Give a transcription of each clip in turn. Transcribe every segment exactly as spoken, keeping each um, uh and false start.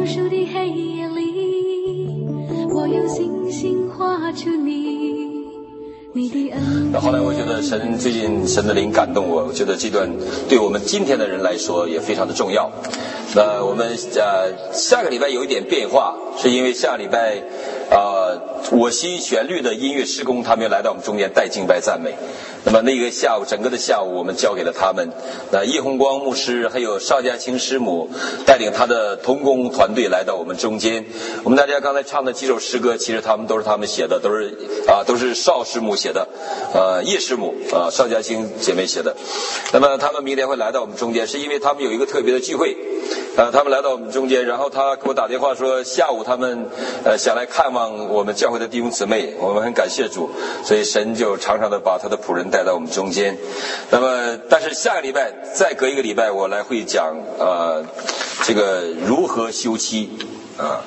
无数的黑夜里，我用星星画出你，你的恩。 那后来我觉得神最近神的灵感动我，我觉得这段对我们今天的人来说也非常的重要。那我们呃下个礼拜有一点变化，是因为下个礼拜呃我心旋律的音乐施工他们来到我们中间带敬拜赞美。那么那个下午整个的下午我们交给了他们，那叶红光牧师还有邵家清师母带领他的同工团队来到我们中间。我们大家刚才唱的几首诗歌其实他们都是他们写的，都是啊都是邵师母写的，呃叶师母啊邵家清姐妹写的。那么他们明天会来到我们中间，是因为他们有一个特别的聚会，呃他们来到我们中间，然后他给我打电话说下午他们呃想来看望我们教会的弟兄姊妹，我们很感谢主，所以神就常常的把他的仆人带到我们中间。那么但是下个礼拜再隔一个礼拜我来会讲呃这个如何休妻啊，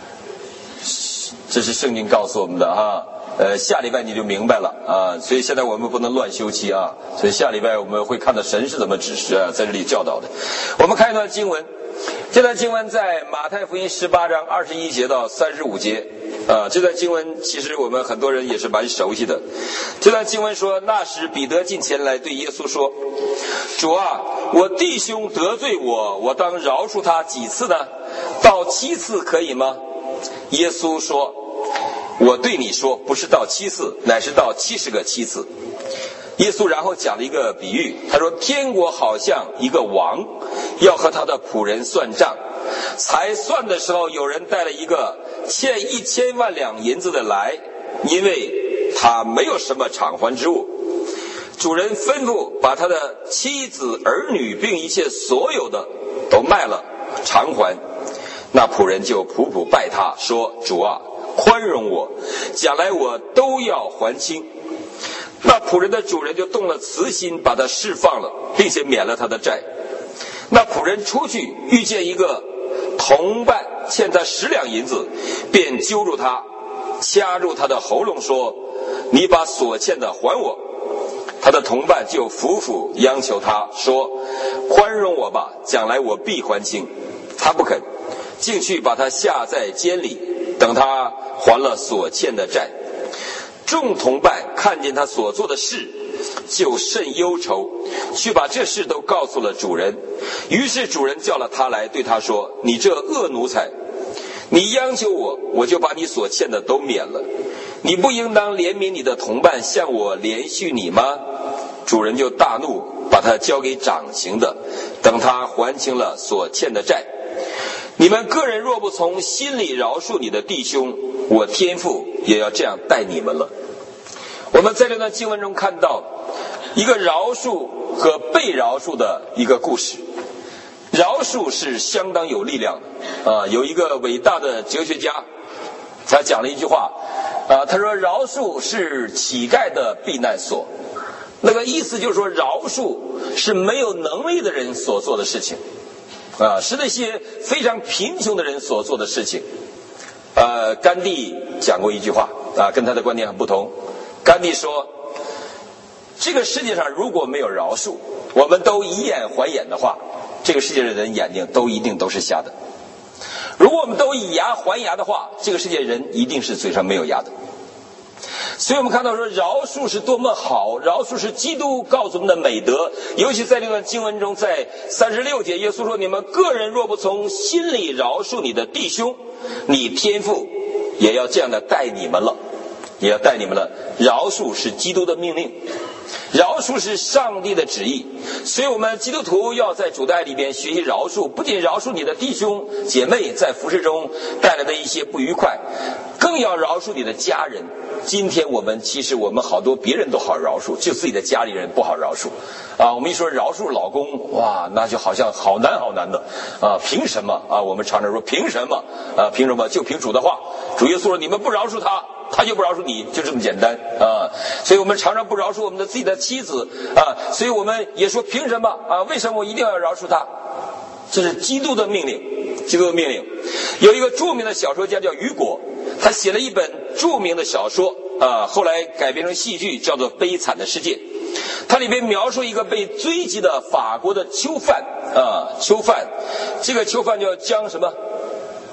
这是圣经告诉我们的哈。呃，下礼拜你就明白了啊，所以现在我们不能乱休妻啊，所以下礼拜我们会看到神是怎么指示啊，在这里教导的。我们看一段经文，这段经文在马太福音十八章二十一节到三十五节啊，这段经文其实我们很多人也是蛮熟悉的。这段经文说，那时彼得近前来对耶稣说，主啊，我弟兄得罪我，我当饶恕他几次呢？到七次可以吗？耶稣说，我对你说，不是到七次，乃是到七十个七次。耶稣然后讲了一个比喻，他说天国好像一个王要和他的仆人算账，才算的时候有人带了一个欠一千万两银子的来，因为他没有什么偿还之物。主人吩咐把他的妻子儿女并一切所有的都卖了偿还。那仆人就仆仆拜他说，主啊，宽容我，将来我都要还清。那仆人的主人就动了慈心，把他释放了，并且免了他的债。那仆人出去遇见一个同伴欠他十两银子，便揪住他，掐住他的喉咙说，你把所欠的还我。他的同伴就苦苦央求他说，宽容我吧，将来我必还清。他不肯，竟去把他下在监里，等他还了所欠的债。众同伴看见他所做的事，就甚忧愁，去把这事都告诉了主人。于是主人叫了他来，对他说，你这恶奴才，你央求我，我就把你所欠的都免了，你不应当怜悯你的同伴，向我连续你吗？主人就大怒，把他交给掌刑的，等他还清了所欠的债。你们个人若不从心里饶恕你的弟兄，我天父也要这样待你们了。我们在这段经文中看到一个饶恕和被饶恕的一个故事。饶恕是相当有力量的啊！有一个伟大的哲学家，他讲了一句话啊，他说饶恕是乞丐的避难所。那个意思就是说，饶恕是没有能力的人所做的事情啊，是那些非常贫穷的人所做的事情。呃，甘地讲过一句话啊，跟他的观点很不同。甘地说，这个世界上如果没有饶恕，我们都以眼还眼的话，这个世界的人眼睛都一定都是瞎的。如果我们都以牙还牙的话，这个世界人一定是嘴上没有牙的。所以我们看到说，饶恕是多么好，饶恕是基督告诉我们的美德。尤其在这段经文中，在三十六节，耶稣说，你们个人若不从心里饶恕你的弟兄，你天父也要这样的待你们了，也要待你们了。饶恕是基督的命令，饶恕是上帝的旨意。所以我们基督徒要在主的爱里边学习饶恕，不仅饶恕你的弟兄姐妹在服事中带来的一些不愉快，更要饶恕你的家人。今天我们其实我们好多别人都好饶恕，就自己的家里人不好饶恕啊。我们一说饶恕老公，哇，那就好像好难好难的啊！凭什么啊？我们常常说凭什么啊？凭什么？就凭主的话，主耶稣说你们不饶恕他，他就不饶恕你，就这么简单啊！所以我们常常不饶恕我们的自己的妻子啊，所以我们也说凭什么啊？为什么我一定要饶恕他？这是基督的命令，基督的命令。有一个著名的小说家叫雨果，他写了一本著名的小说啊，后来改编成戏剧，叫做《悲惨的世界》。它里边描述一个被追击的法国的囚犯啊，囚犯，这个囚犯叫江什么？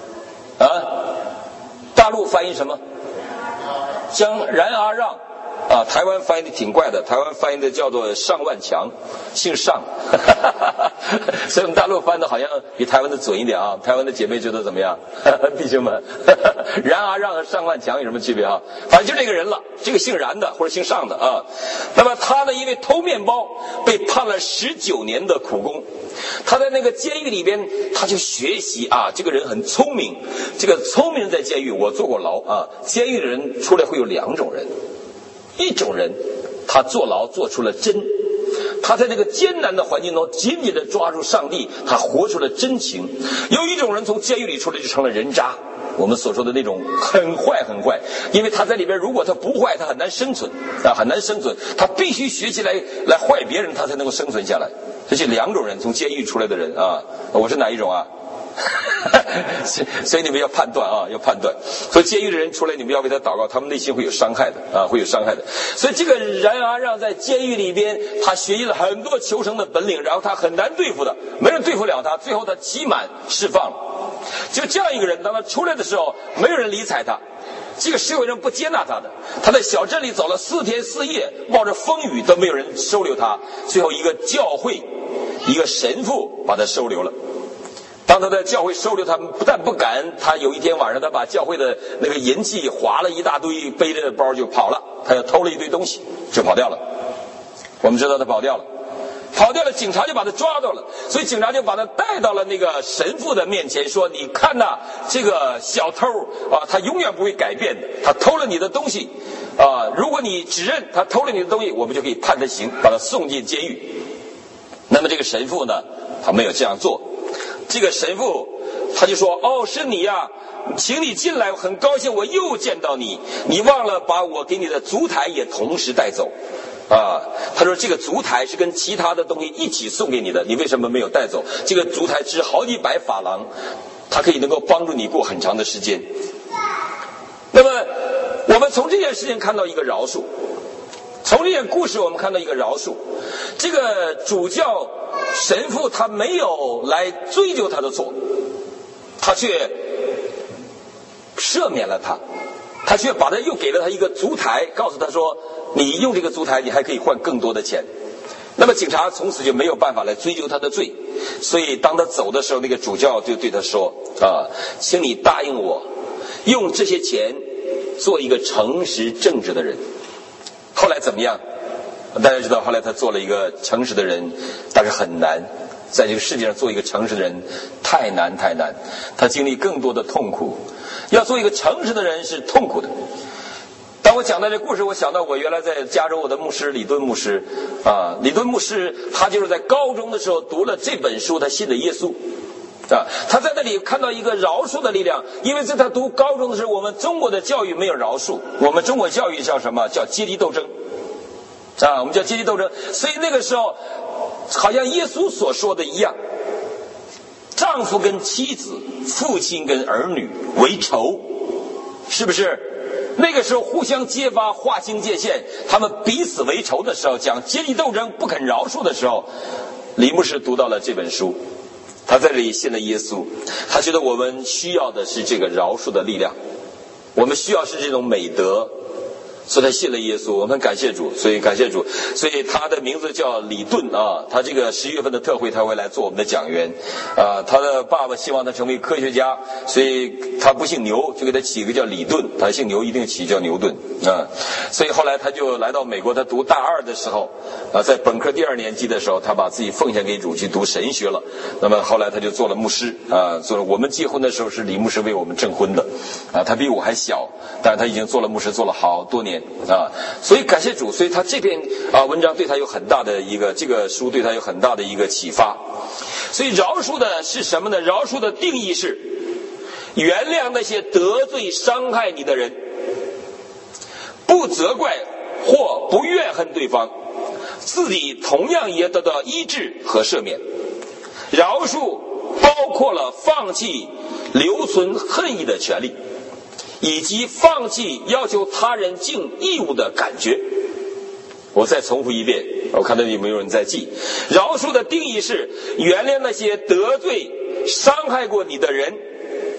啊，大陆翻译什么？将然而让。啊，台湾翻译的挺怪的，台湾翻译的叫做上万强，姓上，所以我们大陆翻的好像比台湾的准一点啊。台湾的姐妹觉得怎么样？弟兄们，然而让和上万强有什么区别啊？反正就这个人了，这个姓然的或者姓上的啊。那么他呢，因为偷面包被判了十九年的苦工。他在那个监狱里边，他就学习啊，这个人很聪明。这个聪明人在监狱，我坐过牢啊。监狱的人出来会有两种人。一种人，他坐牢做出了真，他在这个艰难的环境中紧紧地抓住上帝，他活出了真情。有一种人从监狱里出来就成了人渣，我们所说的那种很坏很坏，因为他在里边如果他不坏，他很难生存啊，很难生存，他必须学习来来坏别人，他才能够生存下来。这是两种人从监狱出来的人啊，我是哪一种啊？所以你们要判断啊，要判断。所以监狱的人出来，你们要为他祷告，他们内心会有伤害的啊，会有伤害的。所以这个然而让在监狱里边，他学习了很多求生的本领，然后他很难对付的，没人对付了他，最后他期满释放了。就这样一个人，当他出来的时候，没有人理睬他。这个社会人不接纳他的，他在小镇里走了四天四夜，冒着风雨都没有人收留他。最后一个教会，一个神父把他收留了。当他在教会收留他，不但不敢，他有一天晚上他把教会的那个银器划了一大堆，背着包就跑了，他又偷了一堆东西就跑掉了。我们知道他跑掉了，跑掉了，警察就把他抓到了，所以警察就把他带到了那个神父的面前，说你看呐，这个小偷啊，他永远不会改变的，他偷了你的东西啊，如果你指认他偷了你的东西，我们就可以判他刑，把他送进监狱。那么这个神父呢，他没有这样做。这个神父他就说，哦，是你呀，请你进来，我很高兴我又见到你，你忘了把我给你的烛台也同时带走啊。他说这个烛台是跟其他的东西一起送给你的，你为什么没有带走？这个烛台值好几百法郎，它可以能够帮助你过很长的时间。那么我们从这件事情看到一个饶恕，从这件故事我们看到一个饶恕。这个主教神父他没有来追究他的错，他却赦免了他，他却把他又给了他一个烛台，告诉他说你用这个烛台你还可以换更多的钱。那么警察从此就没有办法来追究他的罪，所以当他走的时候，那个主教就对他说啊，请你答应我用这些钱做一个诚实正直的人。后来怎么样？大家知道后来他做了一个诚实的人，但是很难，在这个世界上做一个诚实的人太难太难，他经历更多的痛苦。要做一个诚实的人是痛苦的。当我讲到这故事，我想到我原来在加州我的牧师李敦牧师啊，李敦牧师他就是在高中的时候读了这本书，他信了耶稣啊，他在那里看到一个饶恕的力量。因为在他读高中的时候，我们中国的教育没有饶恕，我们中国教育叫什么？叫阶级斗争啊，我们叫阶级斗争。所以那个时候好像耶稣所说的一样，丈夫跟妻子，父亲跟儿女为仇，是不是？那个时候互相揭发，划清界限，他们彼此为仇的时候，讲阶级斗争，不肯饶恕的时候，李牧师读到了这本书，他在这里信了耶稣。他觉得我们需要的是这个饶恕的力量，我们需要是这种美德，所以他信了耶稣。我们感谢主，所以感谢主。所以他的名字叫李顿啊，他这个十一月份的特会他会来做我们的讲员啊。他的爸爸希望他成为科学家，所以他不姓牛，就给他起一个叫李顿，他姓牛一定起叫牛顿啊。所以后来他就来到美国，他读大二的时候啊，在本科第二年级的时候，他把自己奉献给主去读神学了。那么后来他就做了牧师啊，做了。我们结婚的时候是李牧师为我们证婚的啊，他比我还小，但是他已经做了牧师做了好多年啊，所以感谢主。所以他这篇啊文章对他有很大的一个，这个书对他有很大的一个启发。所以饶恕的是什么呢？饶恕的定义是原谅那些得罪伤害你的人，不责怪或不怨恨对方，自己同样也得到医治和赦免。饶恕包括了放弃留存恨意的权利，以及放弃要求他人尽义务的感觉。我再重复一遍，我看到有没有人在记。饶恕的定义是原谅那些得罪伤害过你的人，不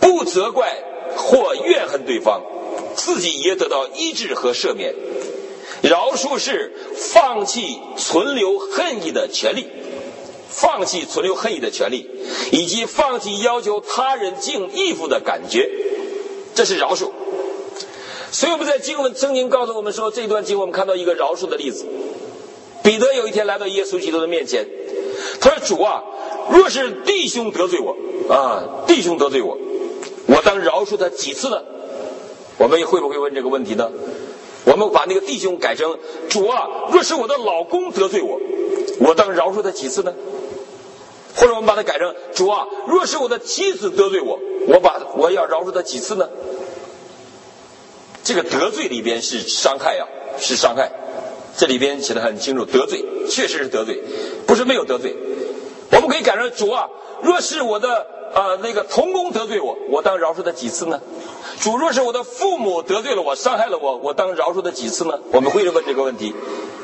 不责怪或怨恨对方，自己也得到医治和赦免。饶恕是放弃存留恨意的权利，放弃存留恨意的权利，以及放弃要求他人尽义务的感觉，这是饶恕。所以我们在经文圣经告诉我们说，这段经文我们看到一个饶恕的例子。彼得有一天来到耶稣基督的面前，他说：主啊，若是弟兄得罪我啊，弟兄得罪我，我当饶恕他几次呢？我们会不会问这个问题呢？我们把那个弟兄改成：主啊，若是我的老公得罪我，我当饶恕他几次呢？或者我们把它改成：主啊，若是我的妻子得罪我，我把我要饶恕他几次呢？这个得罪里边是伤害啊，是伤害。这里边写得很清楚，得罪确实是得罪，不是没有得罪。我们可以改成：主啊，若是我的呃那个同工得罪我，我当饶恕他几次呢？主，若是我的父母得罪了我，伤害了我，我当饶恕他几次呢？我们会问这个问题。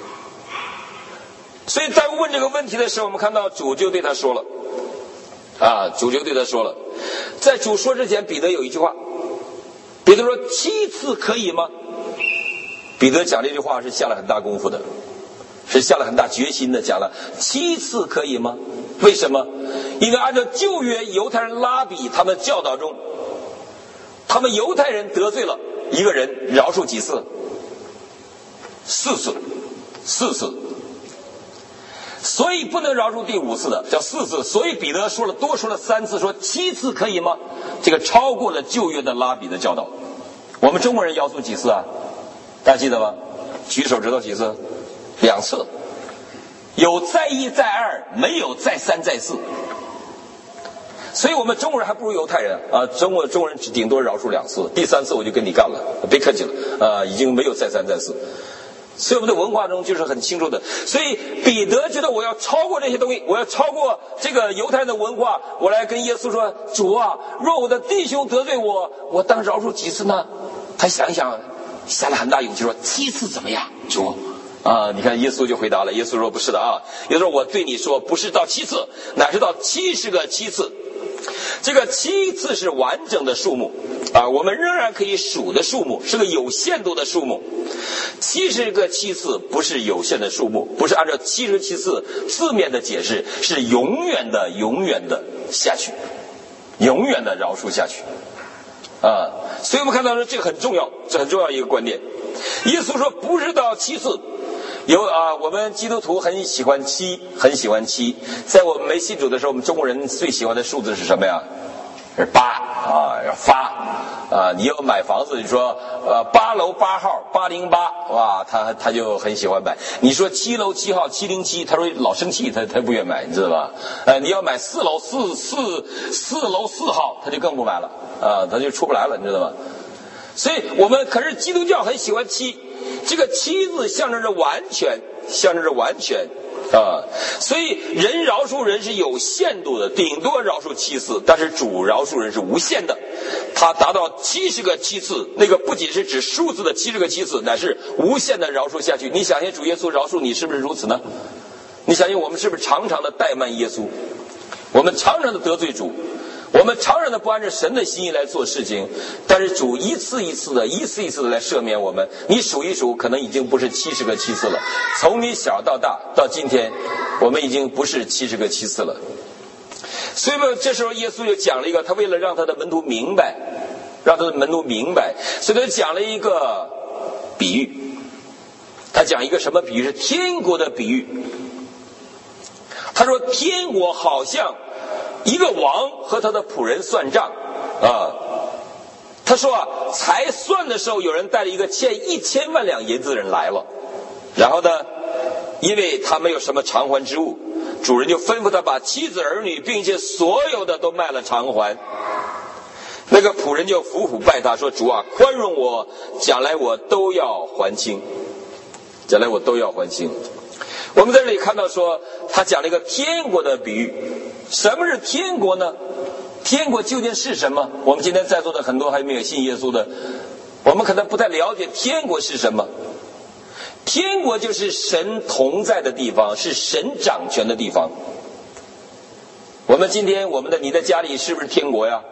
所以在问这个问题的时候，我们看到主就对他说了啊，主就对他说了。在主说之前，彼得有一句话，彼得说：七次可以吗？彼得讲这句话是下了很大功夫的，是下了很大决心的，讲了七次可以吗？为什么？因为按照旧约犹太人拉比他们教导中，他们犹太人得罪了一个人，饶恕几次？四次，四次。所以不能饶恕第五次的，叫四次。所以彼得说了多说了三次，说七次可以吗？这个超过了旧约的拉比的教导。我们中国人饶恕几次啊？大家记得吗？举手知道几次？两次。有再一再二，没有再三再四。所以我们中国人还不如犹太人啊！中国中国人只顶多饶恕两次，第三次我就跟你干了，别客气了啊！已经没有再三再四。所以我们的文化中就是很清楚的。所以彼得觉得我要超过这些东西，我要超过这个犹太人的文化，我来跟耶稣说：主啊，若我的弟兄得罪我，我当饶恕几次呢？他想一想，下了很大勇气说：七次怎么样？主啊，你看耶稣就回答了。耶稣说：不是的啊，耶稣说：我对你说，不是到七次，乃是到七十个七次。这个七次是完整的数目啊，我们仍然可以数的数目，是个有限度的数目。七十个七次不是有限的数目，不是按照七十七次字面的解释，是永远的永远的下去，永远的饶恕下去啊。所以我们看到说这个很重要，这很重要一个观点。耶稣说不是到七次。有啊，我们基督徒很喜欢七，很喜欢七。在我们没信主的时候，我们中国人最喜欢的数字是什么呀？是八啊，要发啊！你要买房子，你说呃八楼八号八零八，哇，他他就很喜欢买。你说七楼七号七零七，他说老生气，他他不愿买，你知道吧？呃，你要买四楼四四四楼四号，他就更不买了啊，他就出不来了，你知道吧？所以我们可是基督教很喜欢七。这个七字象征着完全，象征着完全啊，所以人饶恕人是有限度的，顶多饶恕七次，但是主饶恕人是无限的，他达到七十个七次，那个不仅是指数字的七十个七次，乃是无限的饶恕下去。你想想主耶稣饶恕你是不是如此呢？你想想我们是不是常常的怠慢耶稣，我们常常的得罪主，我们常常的不按照神的心意来做事情，但是主一次一次的一次一次的来赦免我们。你数一数，可能已经不是七十个七次了，从你小到大到今天，我们已经不是七十个七次了。所以呢，这时候耶稣就讲了一个，他为了让他的门徒明白，让他的门徒明白，所以他讲了一个比喻。他讲一个什么比喻？是天国的比喻。他说天国好像一个王和他的仆人算账啊。他说啊，才算的时候，有人带了一个欠一千万两银子的人来了，然后呢，因为他没有什么偿还之物，主人就吩咐他把妻子儿女并且所有的都卖了偿还。那个仆人就俯伏拜他说：主啊，宽容我，将来我都要还清，将来我都要还清。我们在这里看到说，他讲了一个天国的比喻。什么是天国呢？天国究竟是什么？我们今天在座的很多还没有信耶稣的，我们可能不太了解天国是什么。天国就是神同在的地方，是神掌权的地方。我们今天我们的你的家里是不是天国呀？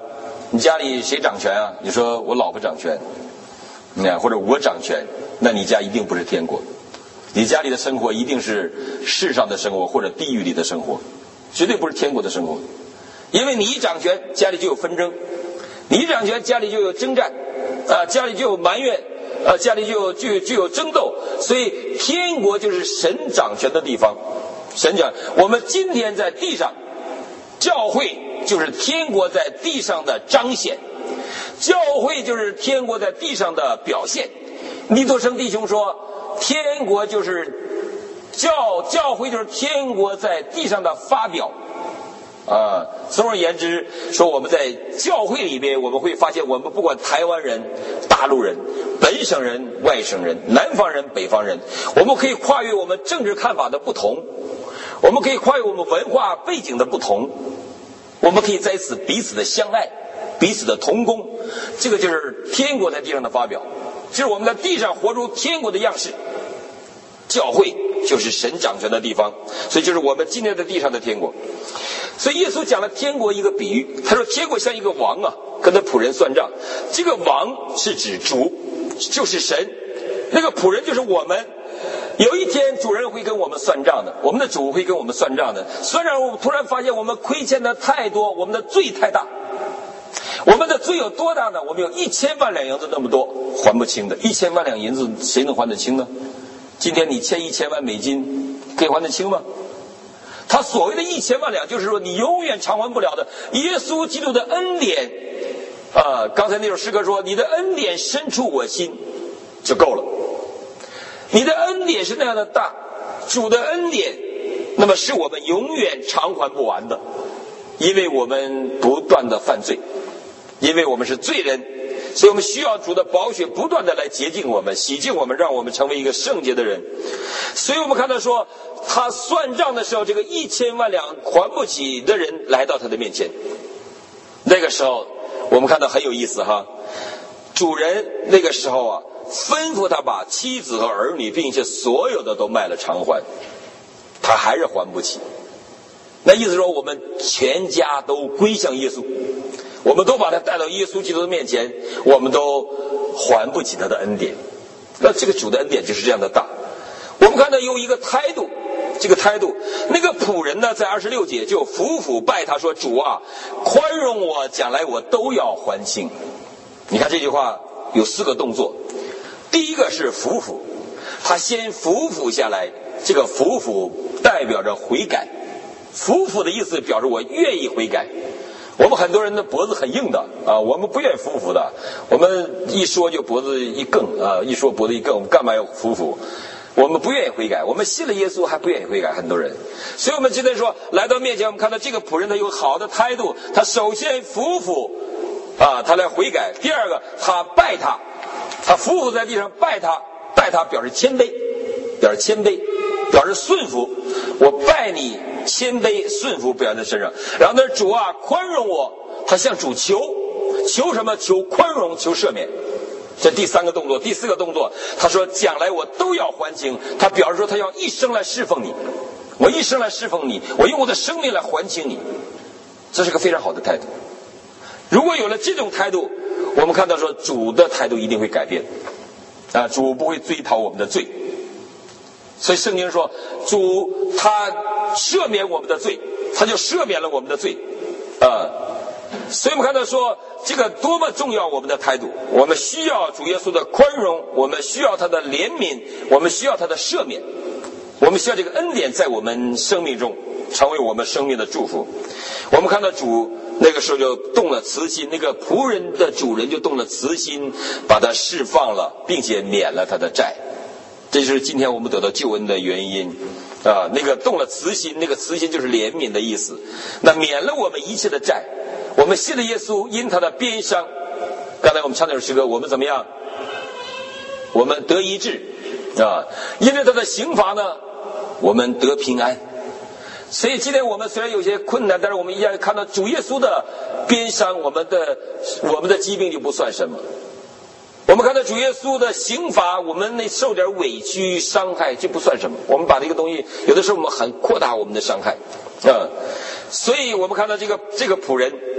你家里谁掌权啊？你说我老婆掌权，那或者我掌权，那你家一定不是天国。你家里的生活一定是世上的生活或者地狱里的生活，绝对不是天国的生活。因为你一掌权，家里就有纷争；你一掌权，家里就有征战，啊，家里就有埋怨，啊，家里就有就有就有争斗。所以天国就是神掌权的地方。神讲，我们今天在地上，教会就是天国在地上的彰显，教会就是天国在地上的表现。尼托生弟兄说，天国就是教教会就是天国在地上的发表。啊，总而言之，说我们在教会里边，我们会发现，我们不管台湾人、大陆人、本省人、外省人、南方人、北方人，我们可以跨越我们政治看法的不同，我们可以跨越我们文化背景的不同，我们可以在此彼此的相爱，彼此的同工。这个就是天国在地上的发表，就是我们在地上活出天国的样式。教会就是神掌权的地方，所以就是我们今天在地上的天国。所以耶稣讲了天国一个比喻，他说天国像一个王啊，跟他仆人算账。这个王是指主，就是神，那个仆人就是我们。有一天主人会跟我们算账的，我们的主会跟我们算账的。算账我们突然发现我们亏欠的太多，我们的罪太大。我们的罪有多大呢？我们有一千万两银子那么多，还不清的。一千万两银子谁能还得清呢？今天你欠一千万美金，可以还得清吗？他所谓的一千万两，就是说你永远偿还不了的。耶稣基督的恩典，啊、呃，刚才那首诗歌说，你的恩典深处我心，就够了。你的恩典是那样的大，主的恩典，那么是我们永远偿还不完的，因为我们不断的犯罪，因为我们是罪人。所以我们需要主的宝血不断的来洁净我们，洗净我们，让我们成为一个圣洁的人。所以我们看到说，他算账的时候，这个一千万两还不起的人来到他的面前。那个时候我们看到很有意思哈，主人那个时候啊，吩咐他把妻子和儿女并且所有的都卖了偿还，他还是还不起。那意思说我们全家都归向耶稣，我们都把他带到耶稣基督的面前，我们都还不起他的恩典。那这个主的恩典就是这样的大。我们看到有一个态度，这个态度，那个仆人呢，在二十六节就俯俯拜他说，主啊，宽容我，将来我都要还清。你看这句话有四个动作，第一个是俯俯，他先俯俯下来，这个俯俯代表着悔改，俯俯的意思表示我愿意悔改。我们很多人的脖子很硬的啊，我们不愿意俯俯的，我们一说就脖子一梗啊，一说脖子一梗，我们干嘛要俯俯？我们不愿意悔改，我们信了耶稣还不愿意悔改，很多人。所以我们今天说来到面前，我们看到这个仆人他有好的态度，他首先俯俯啊，他来悔改。第二个，他拜他，他俯伏在地上拜他，拜他表示谦卑，表示谦卑，表示顺服。我拜你，谦卑顺服表现在身上。然后呢，主啊，宽容我，他向主求，求什么？求宽容，求赦免。这第三个动作。第四个动作，他说将来我都要还清，他表示说他要一生来侍奉你，我一生来侍奉你，我用我的生命来还清你。这是个非常好的态度。如果有了这种态度，我们看到说主的态度一定会改变啊，主不会追讨我们的罪。所以圣经说主他赦免我们的罪，他就赦免了我们的罪啊。所以我们看到说这个多么重要，我们的态度，我们需要主耶稣的宽容，我们需要他的怜悯，我们需要他的赦免，我们需要这个恩典在我们生命中成为我们生命的祝福。我们看到主那个时候就动了慈心，那个仆人的主人就动了慈心，把他释放了，并且免了他的债。这就是今天我们得到救恩的原因啊！那个动了慈心，那个慈心就是怜悯的意思。那免了我们一切的债，我们信了耶稣，因他的鞭伤，刚才我们唱那首诗歌，我们怎么样？我们得医治啊！因为他的刑罚呢，我们得平安。所以今天我们虽然有些困难，但是我们依然看到主耶稣的鞭伤，我们的我们的疾病就不算什么。我们看到主耶稣的刑罚，我们那受点委屈伤害就不算什么。我们把这个东西，有的时候我们很扩大我们的伤害啊。所以我们看到这个这个仆人，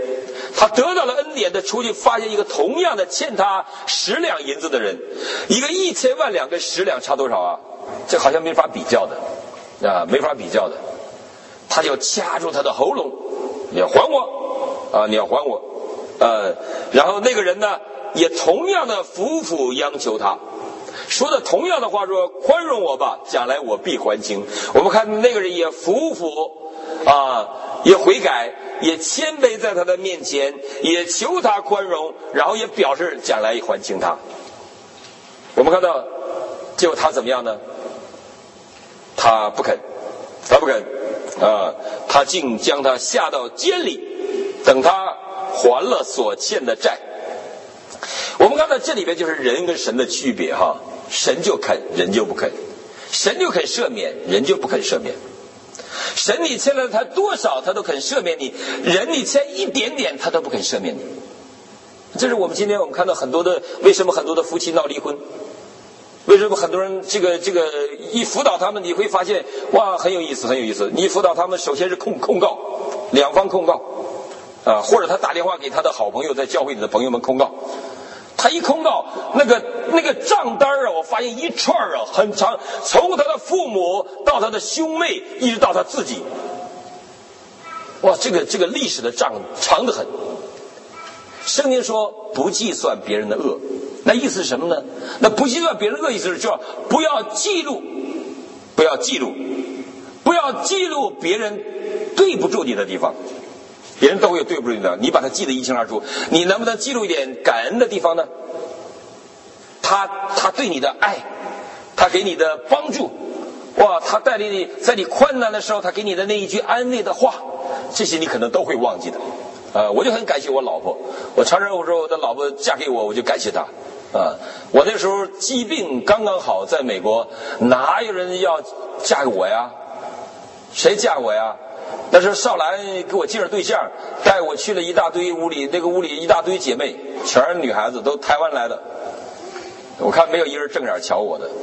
他得到了恩典的出去，发现一个同样的欠他十两银子的人，一个一千万两跟十两差多少啊？这好像没法比较的啊，没法比较的。他就掐住他的喉咙，你要还我啊，你要还我，呃，然后那个人呢也同样的苦苦央求他，说的同样的话说，宽容我吧，将来我必还清。我们看那个人也苦苦啊，也悔改，也谦卑在他的面前，也求他宽容，然后也表示将来还清他。我们看到结果他怎么样呢？他不肯，他不肯啊，他竟将他下到监里，等他还了所欠的债。我们看到这里边就是人跟神的区别哈，神就肯，人就不肯；神就肯赦免，人就不肯赦免。神你欠了他多少，他都肯赦免你；人你欠一点点，他都不肯赦免你。这是我们今天我们看到很多的，为什么很多的夫妻闹离婚？为什么很多人这个这个一辅导他们，你会发现哇，很有意思，很有意思。你辅导他们，首先是控控告，两方控告啊，或者他打电话给他的好朋友，在教会里的朋友们控告。他一控告，那个那个账单啊，我发现一串啊，很长，从他的父母到他的兄妹，一直到他自己。哇，这个这个历史的账长得很。圣经说不计算别人的恶，那意思是什么呢？那不计算别人的恶意思是就不要记录，不要记录，不要记录别人对不住你的地方。别人都会有对不住你的，你把它记得一清二楚。你能不能记录一点感恩的地方呢？他他对你的爱，他给你的帮助，哇，他带领你在你困难的时候，他给你的那一句安慰的话，这些你可能都会忘记的。呃，我就很感谢我老婆，我常常我说我的老婆嫁给我，我就感谢她。啊，我那时候疾病刚刚好，在美国，哪有人要嫁给我呀？谁嫁我呀？那时候少兰给我介绍对象，带我去了一大堆屋里，那个屋里一大堆姐妹，全是女孩子，都台湾来的。我看没有一人正眼瞧我的。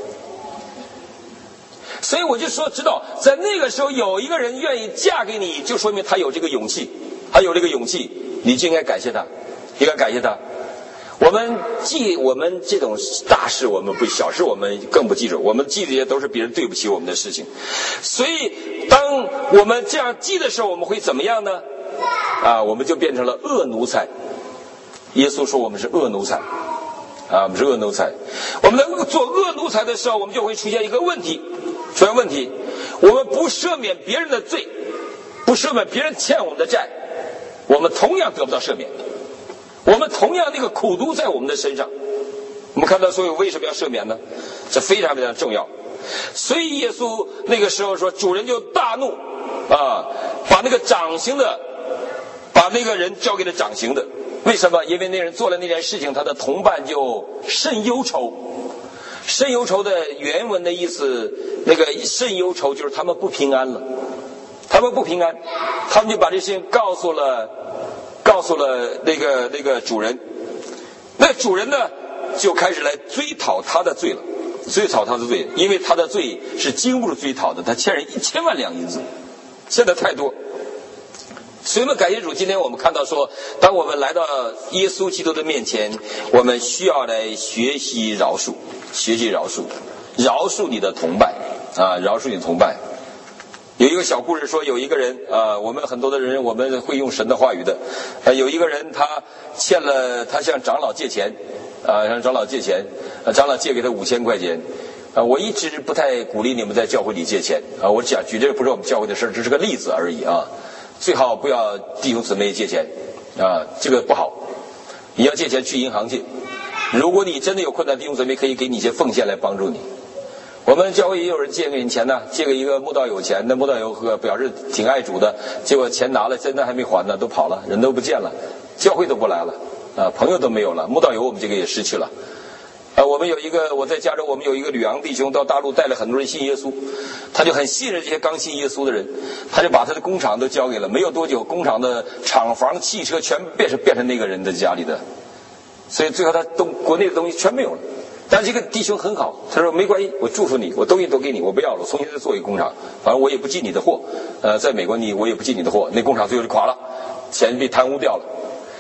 所以我就说，知道在那个时候有一个人愿意嫁给你，就说明他有这个勇气，他有这个勇气，你就应该感谢他，应该感谢他。我们记我们这种大事我们不，小事我们更不记住，我们记这些都是别人对不起我们的事情。所以当我们这样记的时候，我们会怎么样呢？啊，我们就变成了恶奴才。耶稣说我们是恶奴才啊，我们是恶奴才。我们在做恶奴才的时候，我们就会出现一个问题，出现问题，我们不赦免别人的罪，不赦免别人欠我们的债，我们同样得不到赦免。我们同样那个苦毒在我们的身上。我们看到所以为什么要赦免呢？这非常非常重要。所以耶稣那个时候说，主人就大怒啊，把那个掌刑的把那个人交给了掌刑的。为什么？因为那人做了那件事情，他的同伴就甚忧愁。甚忧愁的原文的意思，那个甚忧愁就是他们不平安了，他们不平安，他们就把这事情告诉了告诉了那个那个主人。那主人呢就开始来追讨他的罪了，追讨他的罪，因为他的罪是经不住追讨的，他欠人一千万两银子，欠的太多。所以我们感谢主，今天我们看到说，当我们来到耶稣基督的面前，我们需要来学习饶恕，学习饶恕，饶恕你的同伴啊，饶恕你的同伴。有一个小故事说，有一个人啊，我们很多的人我们会用神的话语的，啊，有一个人他欠了，他向长老借钱，啊，向长老借钱，啊，长老借给他五千块钱，啊，我一直不太鼓励你们在教会里借钱，啊，我讲举这不是我们教会的事，只是个例子而已啊。最好不要弟兄姊妹借钱啊，这个不好。你要借钱去银行借，如果你真的有困难，弟兄姊妹可以给你一些奉献来帮助你。我们教会也有人借给你钱呢，借给一个慕道友钱，那慕道友表示挺爱主的，结果钱拿了，现在还没还呢，都跑了，人都不见了，教会都不来了啊，朋友都没有了，慕道友我们这个也失去了。啊，我们有一个，我在加州，我们有一个吕昂弟兄到大陆带了很多人信耶稣，他就很信任这些刚信耶稣的人，他就把他的工厂都交给了，没有多久，工厂的厂房、汽车全变成变成那个人的家里的，所以最后他东国内的东西全没有了。但这个弟兄很好，他说没关系，我祝福你，我东西都给你，我不要了，我重新再做一个工厂，反正我也不进你的货，呃，在美国你我也不进你的货，那工厂最后就垮了，钱被贪污掉了。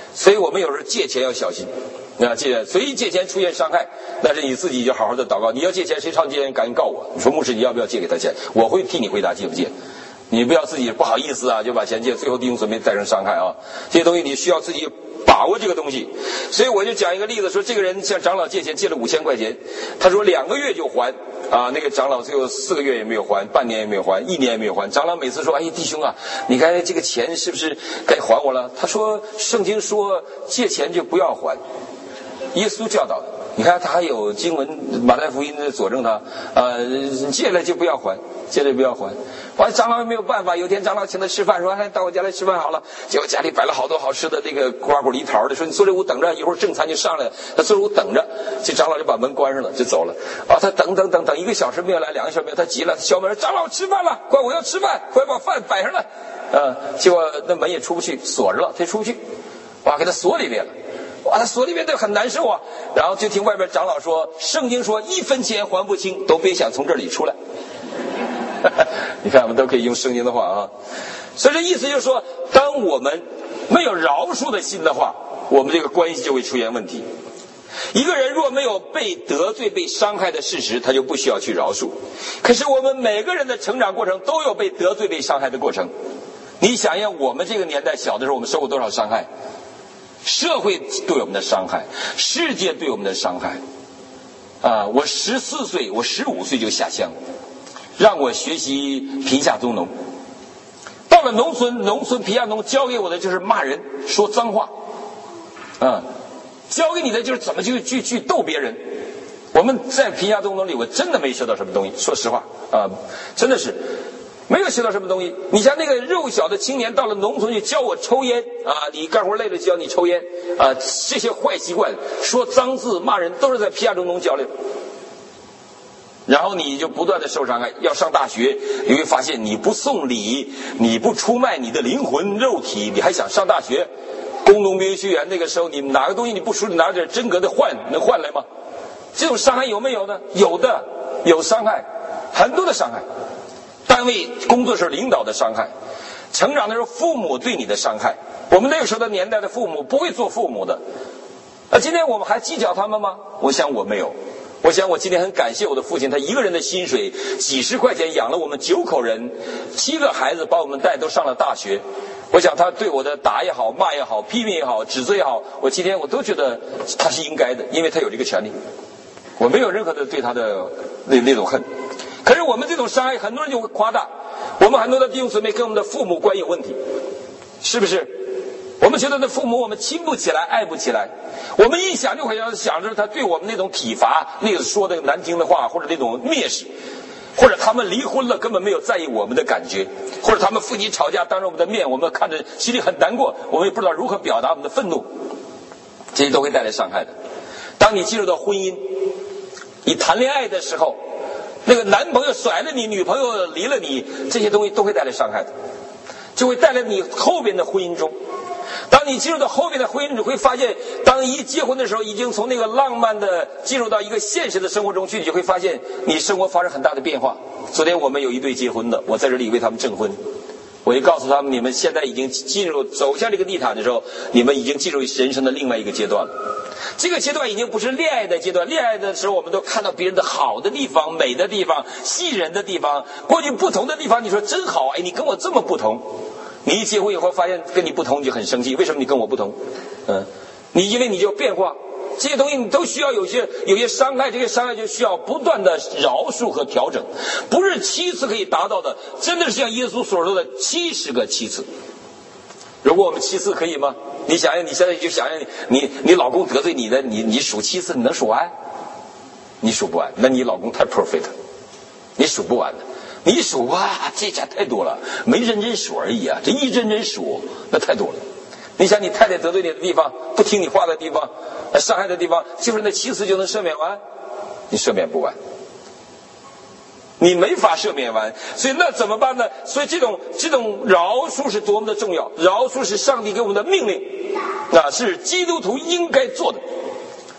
所以我们有时候借钱要小心。那借随意借钱出现伤害，那是你自己就好好的祷告。你要借钱，谁朝你借钱赶紧告我。你说牧师你要不要借给他钱？我会替你回答借不借。你不要自己不好意思啊就把钱借，最后弟兄姊妹再生伤害啊。这些东西你需要自己把握这个东西。所以我就讲一个例子，说这个人向长老借钱，借了五千块钱，他说两个月就还啊，那个长老最后四个月也没有还，半年也没有还，一年也没有还。长老每次说：“哎，弟兄啊，你看这个钱是不是该还我了？”他说：“圣经说借钱就不要还。”耶稣教导，你看他还有经文，马太福音的佐证他，呃，借了就不要还，借了就不要还。完，长老也没有办法。有天长老请他吃饭，说：“哎，到我家来吃饭好了。”结果家里摆了好多好吃的那个瓜果梨桃的，说：“你坐这屋等着，一会儿正餐就上来了。”他坐这屋等着，这长老就把门关上了，就走了。啊，他等等等等一个小时没有来，两个小时没有，他急了，小门说：“长老吃饭了，快我要吃饭，快把饭摆上来。”啊，结果那门也出不去，锁着了，他出不去，哇，给他锁里面了。哇，他锁里面都很难受啊。然后就听外边长老说，圣经说一分钱还不清，都别想从这里出来。你看我们都可以用圣经的话啊。所以这意思就是说，当我们没有饶恕的心的话，我们这个关系就会出现问题。一个人若没有被得罪被伤害的事实，他就不需要去饶恕。可是我们每个人的成长过程都有被得罪被伤害的过程。你想想我们这个年代小的时候我们受过多少伤害，社会对我们的伤害，世界对我们的伤害啊！我十四岁我十五岁就下乡，让我学习贫下中农。到了农村，农村贫下农教给我的就是骂人说脏话啊，教给你的就是怎么去去去逗别人。我们在贫下中农里我真的没学到什么东西，说实话啊，真的是没有学到什么东西。你像那个幼小的青年到了农村去教我抽烟啊，你干活累了教你抽烟啊，这些坏习惯说脏字骂人都是在贫下中农教的。然后你就不断的受伤害。要上大学你会发现，你不送礼，你不出卖你的灵魂肉体，你还想上大学？工农兵学员那个时候，你哪个东西你不出，拿点真格的换，能换来吗？这种伤害有没有呢？有的，有伤害，很多的伤害。单位工作时候领导的伤害，成长的时候父母对你的伤害。我们那个时候的年代的父母不会做父母的，啊，今天我们还计较他们吗？我想我没有。我想我今天很感谢我的父亲，他一个人的薪水几十块钱养了我们九口人，七个孩子把我们带都上了大学。我想他对我的打也好，骂也好，批评也好，指责也好，我今天我都觉得他是应该的，因为他有这个权利。我没有任何的对他的那那种恨。可是我们这种伤害很多人就会夸大，我们很多的弟兄姊妹跟我们的父母关系有问题，是不是？我们觉得那父母我们亲不起来，爱不起来，我们一想就会想着他对我们那种体罚，那个说的难听的话，或者那种蔑视，或者他们离婚了根本没有在意我们的感觉，或者他们父亲吵架当着我们的面，我们看着心里很难过，我们也不知道如何表达我们的愤怒，这些都会带来伤害的。当你进入到婚姻，你谈恋爱的时候，那个男朋友甩了你，女朋友离了你，这些东西都会带来伤害的，就会带来你后边的婚姻中。当你进入到后面的婚姻，你会发现，当一结婚的时候，已经从那个浪漫的进入到一个现实的生活中去，你就会发现你生活发生很大的变化。昨天我们有一对结婚的，我在这里为他们证婚。我也告诉他们，你们现在已经进入走向这个地毯的时候，你们已经进入人生的另外一个阶段了。这个阶段已经不是恋爱的阶段，恋爱的时候我们都看到别人的好的地方、美的地方、吸引人的地方，过去不同的地方，你说真好，哎，你跟我这么不同。你一结婚以后发现跟你不同，你就很生气，为什么你跟我不同？嗯，你因为你就变化，这些东西你都需要有些有些伤害，这些伤害就需要不断的饶恕和调整，不是七次可以达到的，真的是像耶稣所说的七十个七次。如果我们七次可以吗？你想想，你现在就想想，你你老公得罪你的，你你数七次，你能数完？你数不完，那你老公太 perfect， 你数不完的。你数哇，这下太多了，没认真数而已啊！这一认真数，那太多了。你想，你太太得罪你的地方，不听你话的地方，伤害的地方，就是那七次就能赦免完？你赦免不完，你没法赦免完。所以那怎么办呢？所以这种这种饶恕是多么的重要，饶恕是上帝给我们的命令，那是基督徒应该做的。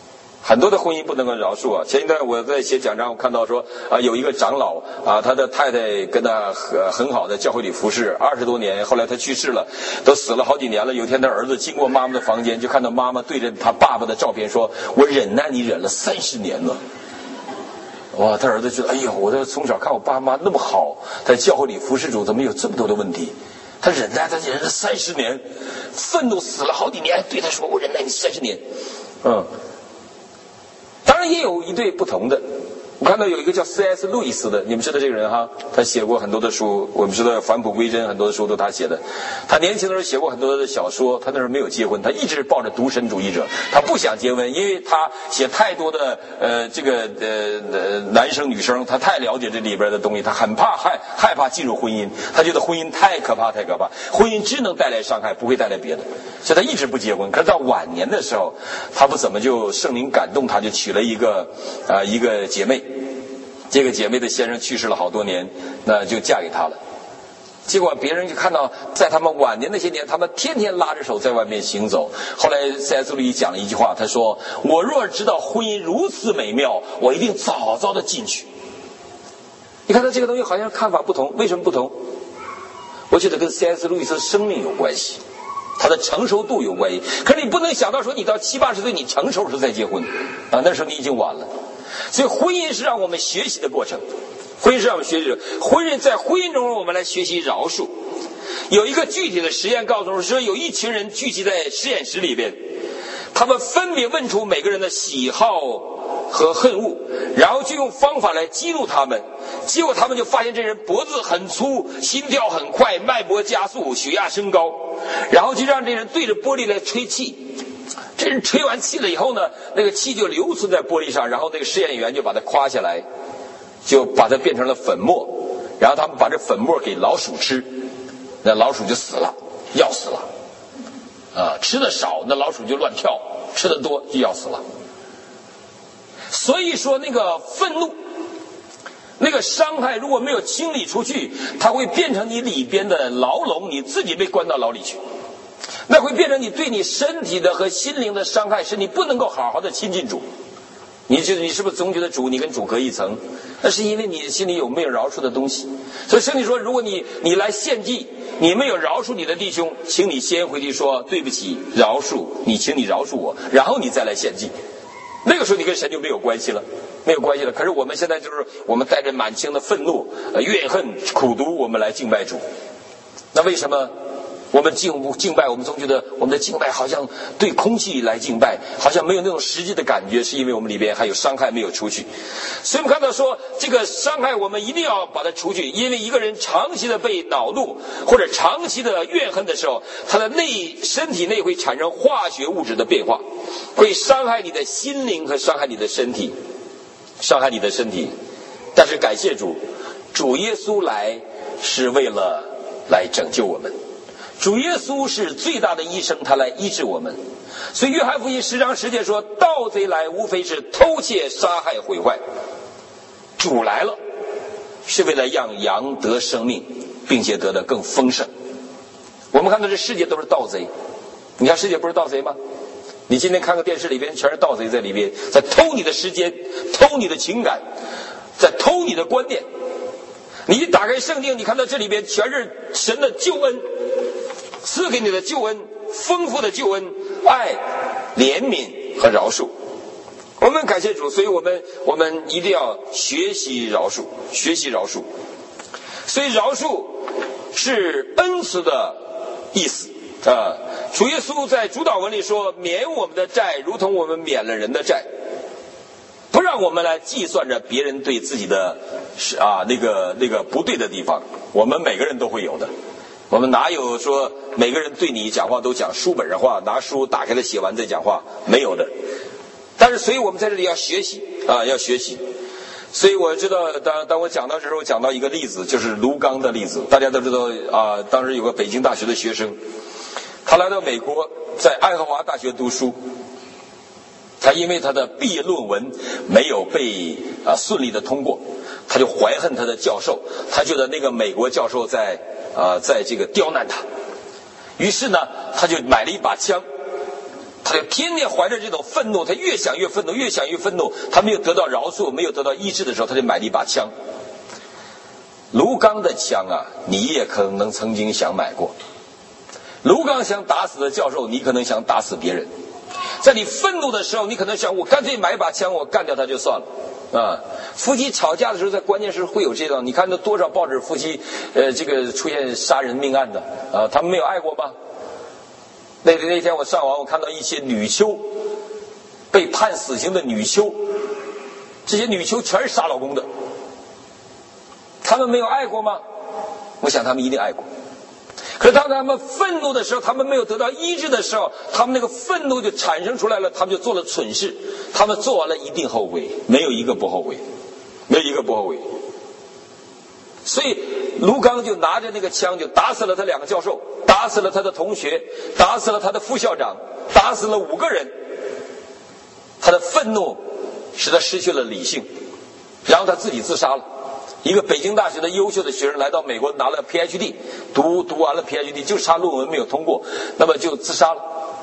很多的婚姻不能够饶恕啊。前一段我在写讲章，我看到说啊，有一个长老啊，他的太太跟他很很好的教会里服侍二十多年，后来他去世了，都死了好几年了。有一天他儿子经过妈妈的房间，就看到妈妈对着他爸爸的照片说：“我忍耐你忍了三十年了。”哇，他儿子觉得，哎呦，我这从小看我爸妈那么好，在教会里服侍主，怎么有这么多的问题？他忍耐，他忍了三十年，愤怒死了好几年，对他说：“我忍耐你三十年。”嗯，当然也有一对不同的。我看到有一个叫 C S 路易斯的，你们知道这个人哈？他写过很多的书，我们知道返璞归真，很多的书都他写的。他年轻的时候写过很多的小说，他那时候没有结婚，他一直抱着独身主义者，他不想结婚，因为他写太多的呃这个呃呃男生女生，他太了解这里边的东西，他很怕害害怕进入婚姻，他觉得婚姻太可怕太可怕，婚姻只能带来伤害，不会带来别的，所以他一直不结婚。可是到晚年的时候，他不怎么就圣灵感动他，就娶了一个啊、呃、一个姐妹。这个姐妹的先生去世了好多年，那就嫁给他了。结果别人就看到，在他们晚年那些年，他们天天拉着手在外面行走。后来塞斯路易讲了一句话，他说：“我若知道婚姻如此美妙，我一定早早的进去。”你看他这个东西好像看法不同，为什么不同？我觉得跟 C S 路易斯生命有关系，他的成熟度有关系。可是你不能想到说你到七八十岁你成熟时再结婚啊，那时候你已经晚了。所以婚姻是让我们学习的过程，婚姻是让我们学习的。婚姻在婚姻中我们来学习饶恕。有一个具体的实验告诉我们说，有一群人聚集在实验室里边，他们分别问出每个人的喜好和恨恶，然后就用方法来激怒他们。结果他们就发现这人脖子很粗，心跳很快，脉搏加速，血压升高，然后就让这人对着玻璃来吹气。这人吹完气了以后呢，那个气就留存在玻璃上，然后那个实验员就把它夸下来，就把它变成了粉末，然后他们把这粉末给老鼠吃，那老鼠就死了，要死了啊！吃的少，那老鼠就乱跳；吃的多就要死了。所以说，那个愤怒、那个伤害，如果没有清理出去，它会变成你里边的牢笼，你自己被关到牢里去。那会变成你对你身体的和心灵的伤害，使你不能够好好的亲近主。你觉得你是不是总觉得主你跟主隔一层？那是因为你心里有没有饶恕的东西。所以圣经说，如果你你来献祭，你没有饶恕你的弟兄，请你先回去说对不起，饶恕你，请你饶恕我，然后你再来献祭。那个时候你跟神就没有关系了，没有关系了。可是我们现在就是我们带着满腔的愤怒、呃、怨恨、苦毒，我们来敬拜主。那为什么我们敬敬拜，我们总觉得我们的敬拜好像对空气来敬拜，好像没有那种实际的感觉，是因为我们里边还有伤害没有出去。所以我们看到说，这个伤害我们一定要把它除去，因为一个人长期的被恼怒或者长期的怨恨的时候，他的内身体内会产生化学物质的变化，会伤害你的心灵和伤害你的身体，伤害你的身体。但是感谢主，主耶稣来是为了来拯救我们。主耶稣是最大的医生，他来医治我们。所以约翰福音十章十节说，盗贼来无非是偷窃杀害毁坏，主来了是为了让羊得生命，并且得的更丰盛。我们看到这世界都是盗贼，你看世界不是盗贼吗？你今天看个电视里边全是盗贼在里边，在偷你的时间，偷你的情感，在偷你的观念。你一打开圣经，你看到这里边全是神的救恩，赐给你的救恩，丰富的救恩，爱、怜悯和饶恕。我们感谢主，所以我们我们一定要学习饶恕，学习饶恕。所以饶恕是恩慈的意思啊。主耶稣在主祷文里说，免我们的债，如同我们免了人的债。不让我们来计算着别人对自己的啊那个那个不对的地方，我们每个人都会有的。我们哪有说每个人对你讲话都讲书本上话，拿书打开了写完再讲话，没有的。但是所以我们在这里要学习啊，要学习。所以我知道当当我讲到时候讲到一个例子，就是卢刚的例子。大家都知道啊，当时有个北京大学的学生，他来到美国，在爱荷华大学读书。他因为他的毕业论文没有被啊顺利的通过，他就怀恨他的教授，他觉得那个美国教授在啊在这个刁难他，于是呢他就买了一把枪， 他就天天怀着这种愤怒，他越想越愤怒，越想越愤怒。他没有得到饶恕，没有得到医治的时候，他就买了一把枪。卢刚的枪啊，你也可能曾经想买过。卢刚想打死的教授，你可能想打死别人。在你愤怒的时候，你可能想，我干脆买一把枪，我干掉他就算了。啊，夫妻吵架的时候，在关键时候会有这种，你看那多少报纸夫妻，呃，这个出现杀人命案的啊，他们没有爱过吗？那那天我上网，我看到一些女囚被判死刑的女囚，这些女囚全是杀老公的，他们没有爱过吗？我想他们一定爱过。可是当他们愤怒的时候，他们没有得到医治的时候，他们那个愤怒就产生出来了，他们就做了蠢事。他们做完了一定后悔，没有一个不后悔，没有一个不后悔。所以卢刚就拿着那个枪就打死了他两个教授，打死了他的同学，打死了他的副校长，打死了五个人。他的愤怒使他失去了理性，然后他自己自杀了。一个北京大学的优秀的学生来到美国拿了 P H D， 读读完了 P H D 就差论文没有通过，那么就自杀了。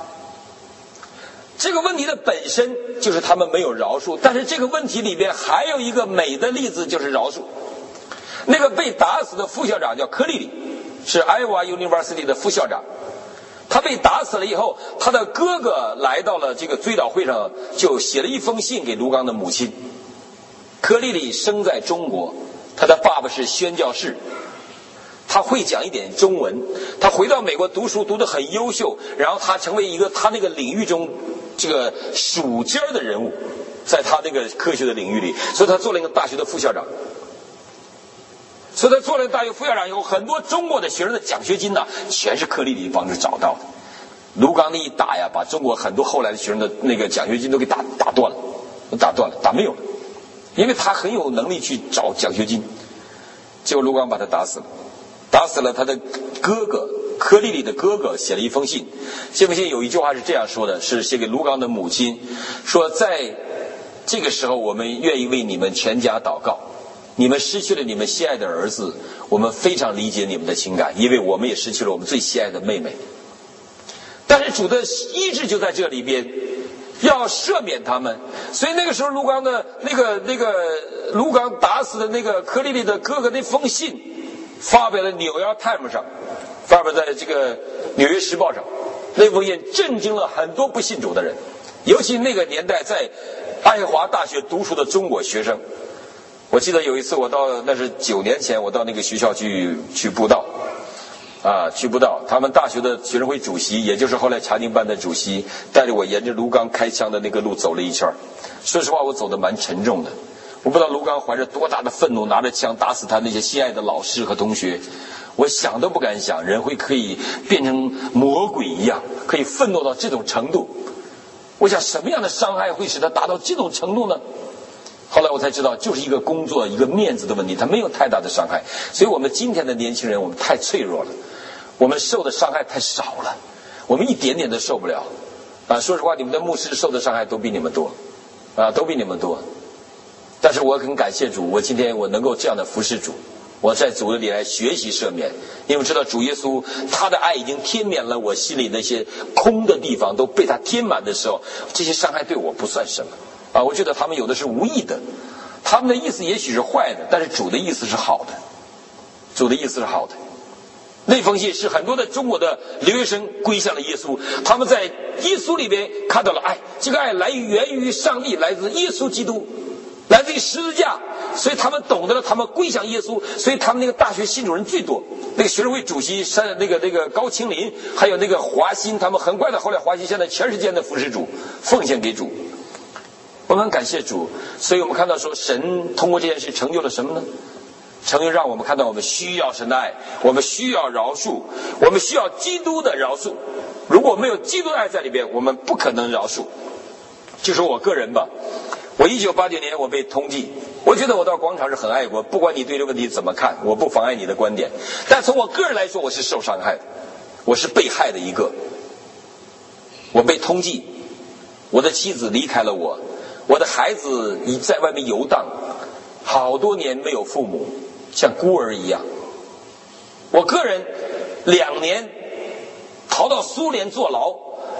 这个问题的本身就是他们没有饶恕，但是这个问题里边还有一个美的例子，就是饶恕。那个被打死的副校长叫柯利里，是 Iowa University 的副校长。他被打死了以后，他的哥哥来到了这个追悼会上，就写了一封信给卢刚的母亲。柯利里生在中国，他的爸爸是宣教士，他会讲一点中文，他回到美国读书读得很优秀，然后他成为一个他那个领域中这个属尖的人物，在他那个科学的领域里，所以他做了一个大学的副校长。所以他做了大学副校长以后，很多中国的学生的奖学金呢，全是柯利里帮着找到的。卢刚那一打呀，把中国很多后来的学生的那个奖学金都给打打断了，打断了，打没有了。因为他很有能力去找奖学金，结果卢刚把他打死了，打死了他的哥哥柯利里的哥哥写了一封信，这封信有一句话是这样说的，是写给卢刚的母亲，说在这个时候我们愿意为你们全家祷告，你们失去了你们心爱的儿子，我们非常理解你们的情感，因为我们也失去了我们最心爱的妹妹。但是主的医治就在这里边，要赦免他们。所以那个时候卢刚的那个那个卢刚打死的那个柯利里的哥哥那封信发表在纽约 Times 上，发表在这个纽约时报上，那封信震惊了很多不信主的人，尤其那个年代在爱华大学读书的中国学生。我记得有一次我到，那是九年前，我到那个学校去去布道啊，去布道，他们大学的学生会主席，也就是后来查经班的主席，带着我沿着卢刚开枪的那个路走了一圈。说实话，我走得蛮沉重的。我不知道卢刚怀着多大的愤怒，拿着枪打死他那些心爱的老师和同学。我想都不敢想，人会可以变成魔鬼一样，可以愤怒到这种程度。我想，什么样的伤害会使他达到这种程度呢？后来我才知道，就是一个工作一个面子的问题，他没有太大的伤害。所以我们今天的年轻人，我们太脆弱了，我们受的伤害太少了，我们一点点都受不了啊！说实话，你们的牧师受的伤害都比你们多啊，都比你们多。但是我很感谢主，我今天我能够这样的服侍主，我在主的里来学习赦免，因为知道主耶稣他的爱已经填满了我心里那些空的地方，都被他填满的时候，这些伤害对我不算什么啊！我觉得他们有的是无意的，他们的意思也许是坏的，但是主的意思是好的，主的意思是好的。那封信是很多的中国的留学生归向了耶稣，他们在耶稣里边看到了爱，这个爱来源于上帝，来自耶稣基督，来自于十字架，所以他们懂得了，他们归向耶稣，所以他们那个大学系主任最多，那个学生会主席山那个那个高清林，还有那个华新，他们很快的后来华新现在全世界的服侍主，奉献给主。我们很感谢主，所以我们看到说神通过这件事成就了什么呢？成就让我们看到我们需要神的爱，我们需要饶恕，我们需要基督的饶恕。如果没有基督的爱在里边，我们不可能饶恕。就说我个人吧，我一九八九年我被通缉，我觉得我到广场是很爱国，不管你对这个问题怎么看，我不妨碍你的观点，但从我个人来说，我是受伤害的，我是被害的一个。我被通缉，我的妻子离开了我，我的孩子已在外面游荡好多年，没有父母，像孤儿一样。我个人两年逃到苏联坐牢，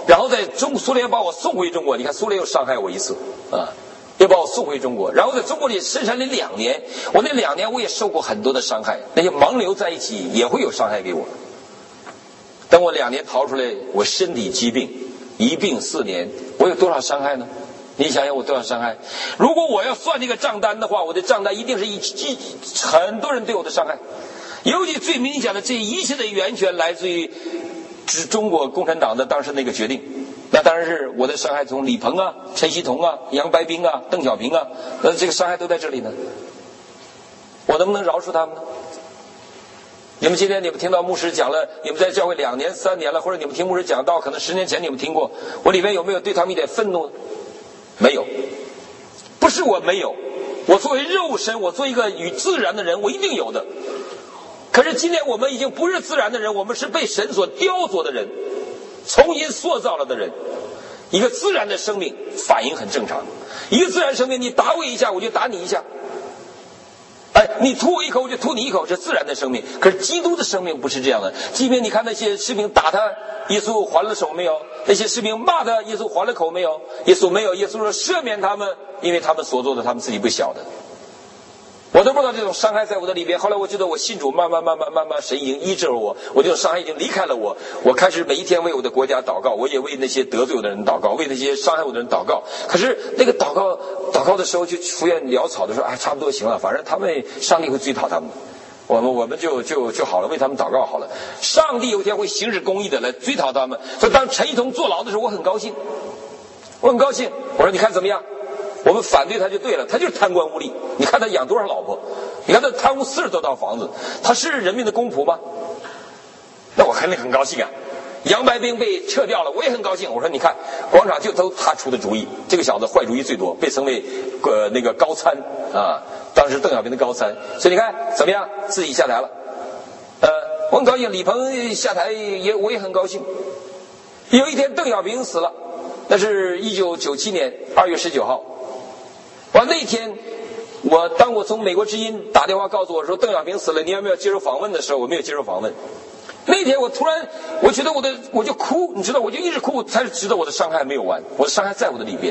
然后在中苏联把我送回中国，你看苏联又伤害我一次啊，又把我送回中国，然后在中国里深山里两年，我那两年我也受过很多的伤害，那些盲流在一起也会有伤害给我。等我两年逃出来，我身体疾病，一病四年，我有多少伤害呢？你想想我多少伤害？如果我要算这个账单的话，我的账单一定是一一很多人对我的伤害，尤其最明显的，这一切的源泉来自于指中国共产党的当时那个决定。那当然是我的伤害从李鹏啊、陈锡同啊、杨白冰啊、邓小平啊，那这个伤害都在这里呢。我能不能饶恕他们呢？你们今天你们听到牧师讲了，你们在教会两年三年了，或者你们听牧师讲道，可能十年前你们听过，我里面有没有对他们一点愤怒？没有，不是我没有，我作为肉身，我作为一个与自然的人，我一定有的。可是今天我们已经不是自然的人，我们是被神所雕琢的人，重新塑造了的人。一个自然的生命反应很正常，一个自然生命你打我一下我就打你一下，哎，你吐我一口我就吐你一口，是自然的生命。可是基督的生命不是这样的。即便你看那些士兵打他，耶稣还了手没有？那些士兵骂他，耶稣还了口没有？耶稣没有。耶稣说赦免他们，因为他们所做的他们自己不晓得。我都不知道这种伤害在我的里边。后来我觉得我信主，慢慢慢慢慢慢神已经医治了我，我这种伤害已经离开了我。我开始每一天为我的国家祷告，我也为那些得罪我的人祷告，为那些伤害我的人祷告。可是那个祷告祷告的时候就敷衍潦草的说，哎，差不多行了，反正他们上帝会追讨他们的，我们我们就就就好了，为他们祷告好了。上帝有一天会行使公义的来追讨他们。所以当陈一同坐牢的时候，我很高兴，我很高兴。我说你看怎么样？我们反对他就对了，他就是贪官污吏。你看他养多少老婆，你看他贪污四十多套房子，他是人民的公仆吗？那我肯定很高兴啊。杨白冰被撤掉了，我也很高兴。我说你看广场就都他出的主意，这个小子坏主意最多，被称为呃那个高参啊，当时邓小平的高参。所以你看怎么样，自己下台了。呃我很高兴，李鹏下台也我也很高兴。有一天邓小平死了，那是一九九七年二月十九号。完那天我当我从美国之音打电话告诉我说邓小平死了，你要不要接受访问的时候，我没有接受访问。那天我突然我觉得我的我就哭，你知道，我就一直哭，才知道我的伤害没有完，我的伤害在我的里边。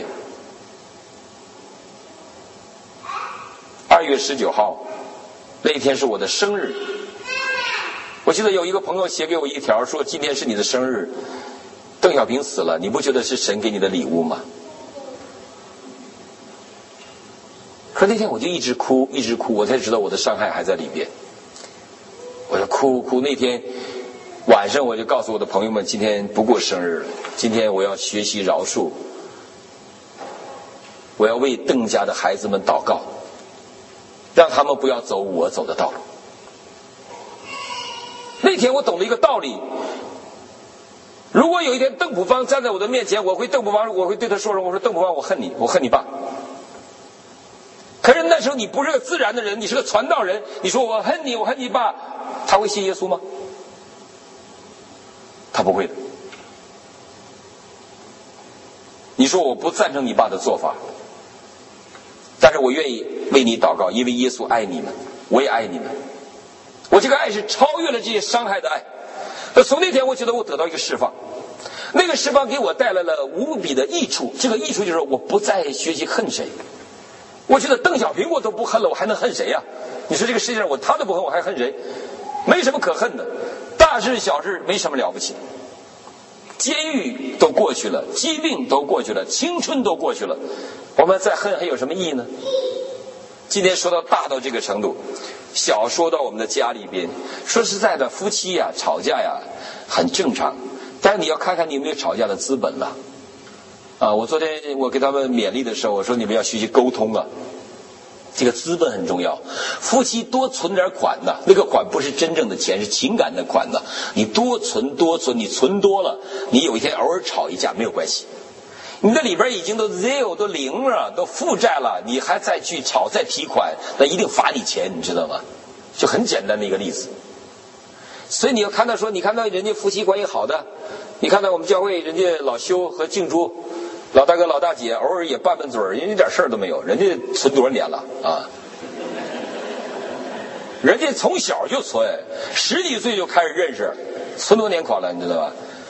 二月十九号那一天是我的生日，我记得有一个朋友写给我一条说今天是你的生日，邓小平死了，你不觉得是神给你的礼物吗？可那天我就一直哭一直哭，我才知道我的伤害还在里边。我就哭哭，那天晚上我就告诉我的朋友们，今天不过生日了，今天我要学习饶恕，我要为邓家的孩子们祷告，让他们不要走我走的道路。那天我懂了一个道理，如果有一天邓普方站在我的面前，我会邓普方我会对他说什么？我说邓普方，我恨你，我恨你爸。可是那时候你不是个自然的人，你是个传道人，你说我恨你，我恨你爸，他会信耶稣吗？他不会的。你说我不赞成你爸的做法，但是我愿意为你祷告，因为耶稣爱你们，我也爱你们。我这个爱是超越了这些伤害的爱。从那天我觉得我得到一个释放，那个释放给我带来了无比的益处。这个益处就是我不再学习恨谁。我觉得邓小平我都不恨了，我还能恨谁呀、啊？你说这个世界上我他都不恨，我还恨谁？没什么可恨的，大事小事没什么了不起。监狱都过去了，疾病都过去了，青春都过去了，我们再恨还有什么意义呢？今天说到大到这个程度，小说到我们的家里边，说实在的，夫妻呀吵架呀很正常，但是你要看看你有没有吵架的资本了。啊，我昨天我给他们勉励的时候，我说你们要学习沟通啊，这个资本很重要。夫妻多存点款呢，那个款不是真正的钱，是情感的款呢。你多存多存，你存多了，你有一天偶尔吵一架没有关系。你的里边已经都 zero 都零了，都负债了，你还再去吵再提款，那一定罚你钱，你知道吗？就很简单的一个例子。所以你要看到说，你看到人家夫妻关系好的，你看到我们教会人家老修和静珠。老大哥老大姐偶尔也拌拌嘴儿，人家一点事儿都没有，人家存多少年了啊？人家从小就存，十几岁就开始认识，存多年款了，你知道吧？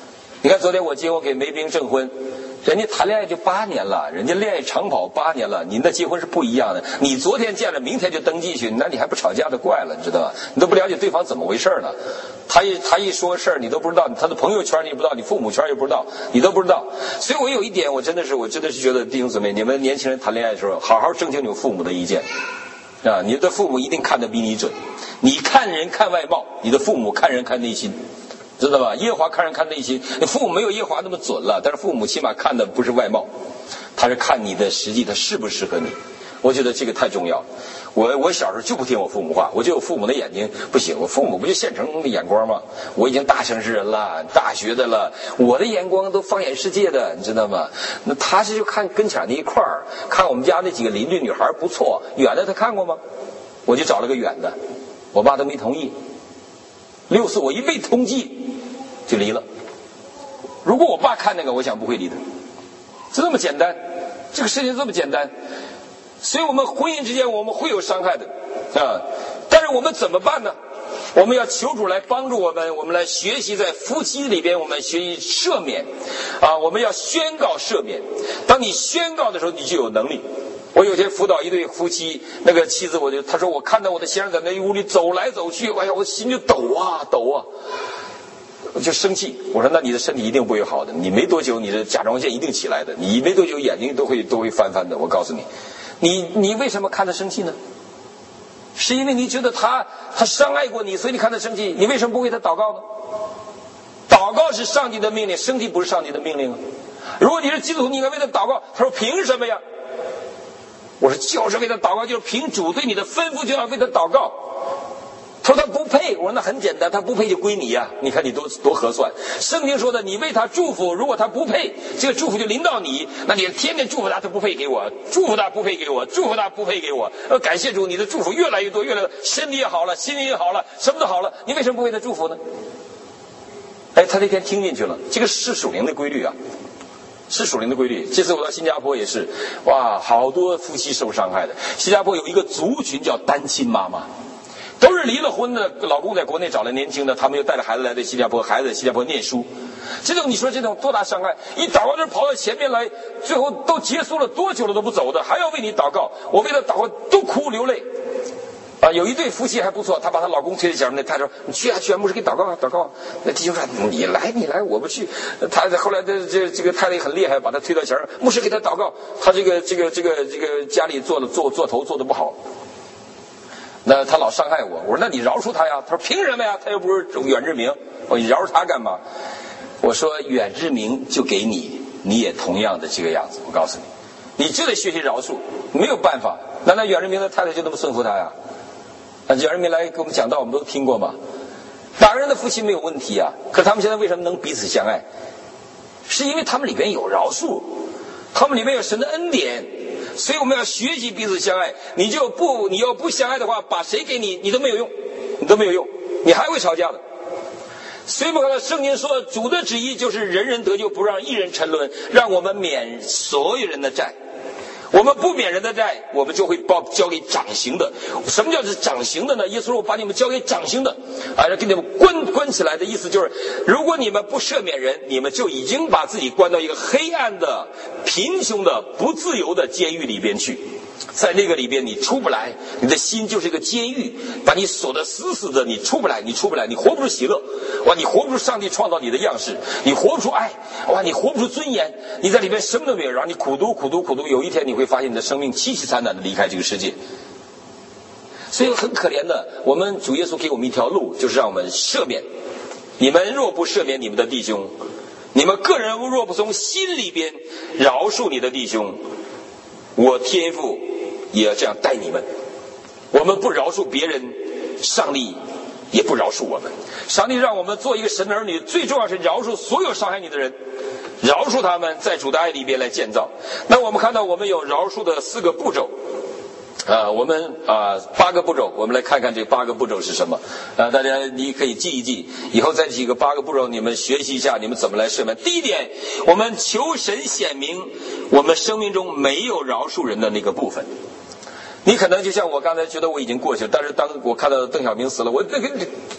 你看昨天我接我给梅冰证婚，人家谈恋爱就八年了，人家恋爱长跑八年了，你那结婚是不一样的。你昨天见了，明天就登记去，那你还不吵架的怪了，你知道吧？你都不了解对方怎么回事呢？他一他一说事儿，你都不知道，他的朋友圈你不知道，你父母圈也不知道，你都不知道。所以我有一点，我真的是我真的是觉得弟兄姊妹，你们年轻人谈恋爱的时候，好好征求你们父母的意见啊！你的父母一定看得比你准。你看人看外貌，你的父母看人看内心。知道吧？耶和华看人看内心，父母没有耶和华那么准了，但是父母起码看的不是外貌，他是看你的实际，他适不适合你。我觉得这个太重要了。我我小时候就不听我父母话，我觉得我父母的眼睛不行，我父母不就现成的眼光吗？我已经大城市人了，大学的了，我的眼光都放眼世界的，你知道吗？那他是就看跟前那一块儿，看我们家那几个邻居女孩不错，远的他看过吗？我就找了个远的，我爸都没同意。六四我一被通缉就离了。如果我爸看那个，我想不会离的，就这么简单，这个事情这么简单。所以我们婚姻之间我们会有伤害的啊，但是我们怎么办呢？我们要求主来帮助我们，我们来学习在夫妻里边，我们学习赦免啊，我们要宣告赦免。当你宣告的时候，你就有能力。我有天辅导一对夫妻，那个妻子我就他说我看到我的先生在那屋里走来走去，哎呀，我心就抖啊抖啊，我就生气。我说那你的身体一定不会好的，你没多久你的甲状腺一定起来的，你没多久眼睛都会都会翻翻的。我告诉你，你你为什么看他生气呢？是因为你觉得他他伤害过你，所以你看他生气。你为什么不为他祷告呢？祷告是上帝的命令，生气不是上帝的命令啊。如果你是基督徒，你应该为他祷告。他说凭什么呀？我说就是为他祷告，就是凭主对你的吩咐就要为他祷告。他说他不配，我说那很简单，他不配就归你呀、啊！你看你多多合算。圣经说的，你为他祝福，如果他不配，这个祝福就临到你，那你天天祝福他，他不配给我；祝福他不配给我，祝福他不配给我。呃，感谢主，你的祝福越来越多，越来越多，身体也好了，心灵也好了，什么都好了，你为什么不为他祝福呢？哎，他那天听进去了，这个是属灵的规律啊。是属灵的规律。这次我到新加坡也是，哇，好多夫妻受伤害的。新加坡有一个族群叫单亲妈妈，都是离了婚的，老公在国内找了年轻的，他们又带着孩子来到新加坡，孩子在新加坡念书。这种你说这种多大伤害？一祷告就跑到前面来，最后都结束了多久了都不走的，还要为你祷告。我为他祷告都哭流泪。啊，有一对夫妻还不错，她把她老公推在前面，她说：“你去啊，去啊，牧师给祷告啊，祷告啊。”那弟兄说：“你来，你来，我不去。”他后来这这这个太太很厉害，把他推到前面，牧师给他祷告。他这个这个这个这个家里做了做做头做的不好，那他老伤害我。我说：“那你饶恕他呀？”他说：“凭什么呀？他又不是远志明，我你饶恕他干嘛？”我说：“远志明就给你，你也同样的这个样子。我告诉你，你就得学习饶恕，没有办法。难道远志明的太太就那么顺服他呀？”啊，远志明来给我们讲道，我们都听过嘛。两个人的夫妻没有问题啊，可是他们现在为什么能彼此相爱？是因为他们里边有饶恕，他们里面有神的恩典，所以我们要学习彼此相爱。你就不，你要不相爱的话，把谁给你，你都没有用，你都没有用，你还会吵架的。所以我们看到圣经说，主的旨意就是人人得救，不让一人沉沦，让我们免所有人的债。我们不免人的债，我们就会报交给掌刑的。什么叫是掌刑的呢？耶稣说：“我把你们交给掌刑的，啊，给你们关关起来的意思就是，如果你们不赦免人，你们就已经把自己关到一个黑暗的、贫穷的、不自由的监狱里边去。在那个里边，你出不来，你的心就是一个监狱，把你锁得死死的，你出不来，你出不来，你活不出喜乐，哇，你活不出上帝创造你的样式，你活不出爱，哇，你活不出尊严，你在里边什么都没有，然后你苦读苦读苦读，有一天你会发现你的生命凄凄惨惨的离开这个世界。所以很可怜的，我们主耶稣给我们一条路，就是让我们赦免。你们若不赦免你们的弟兄，你们个人若不从心里边饶恕你的弟兄，我天父也要这样待你们。我们不饶恕别人，上帝也不饶恕我们。上帝让我们做一个神的儿女，最重要是饶恕所有伤害你的人，饶恕他们，在主的爱里边来建造。那我们看到我们有饶恕的四个步骤啊，我们啊八个步骤，我们来看看这八个步骤是什么啊？大家你可以记一记，以后再几个八个步骤，你们学习一下，你们怎么来赦免。第一点，我们求神显明我们生命中没有饶恕人的那个部分。你可能就像我刚才觉得我已经过去了，但是当我看到邓小平死了，我这个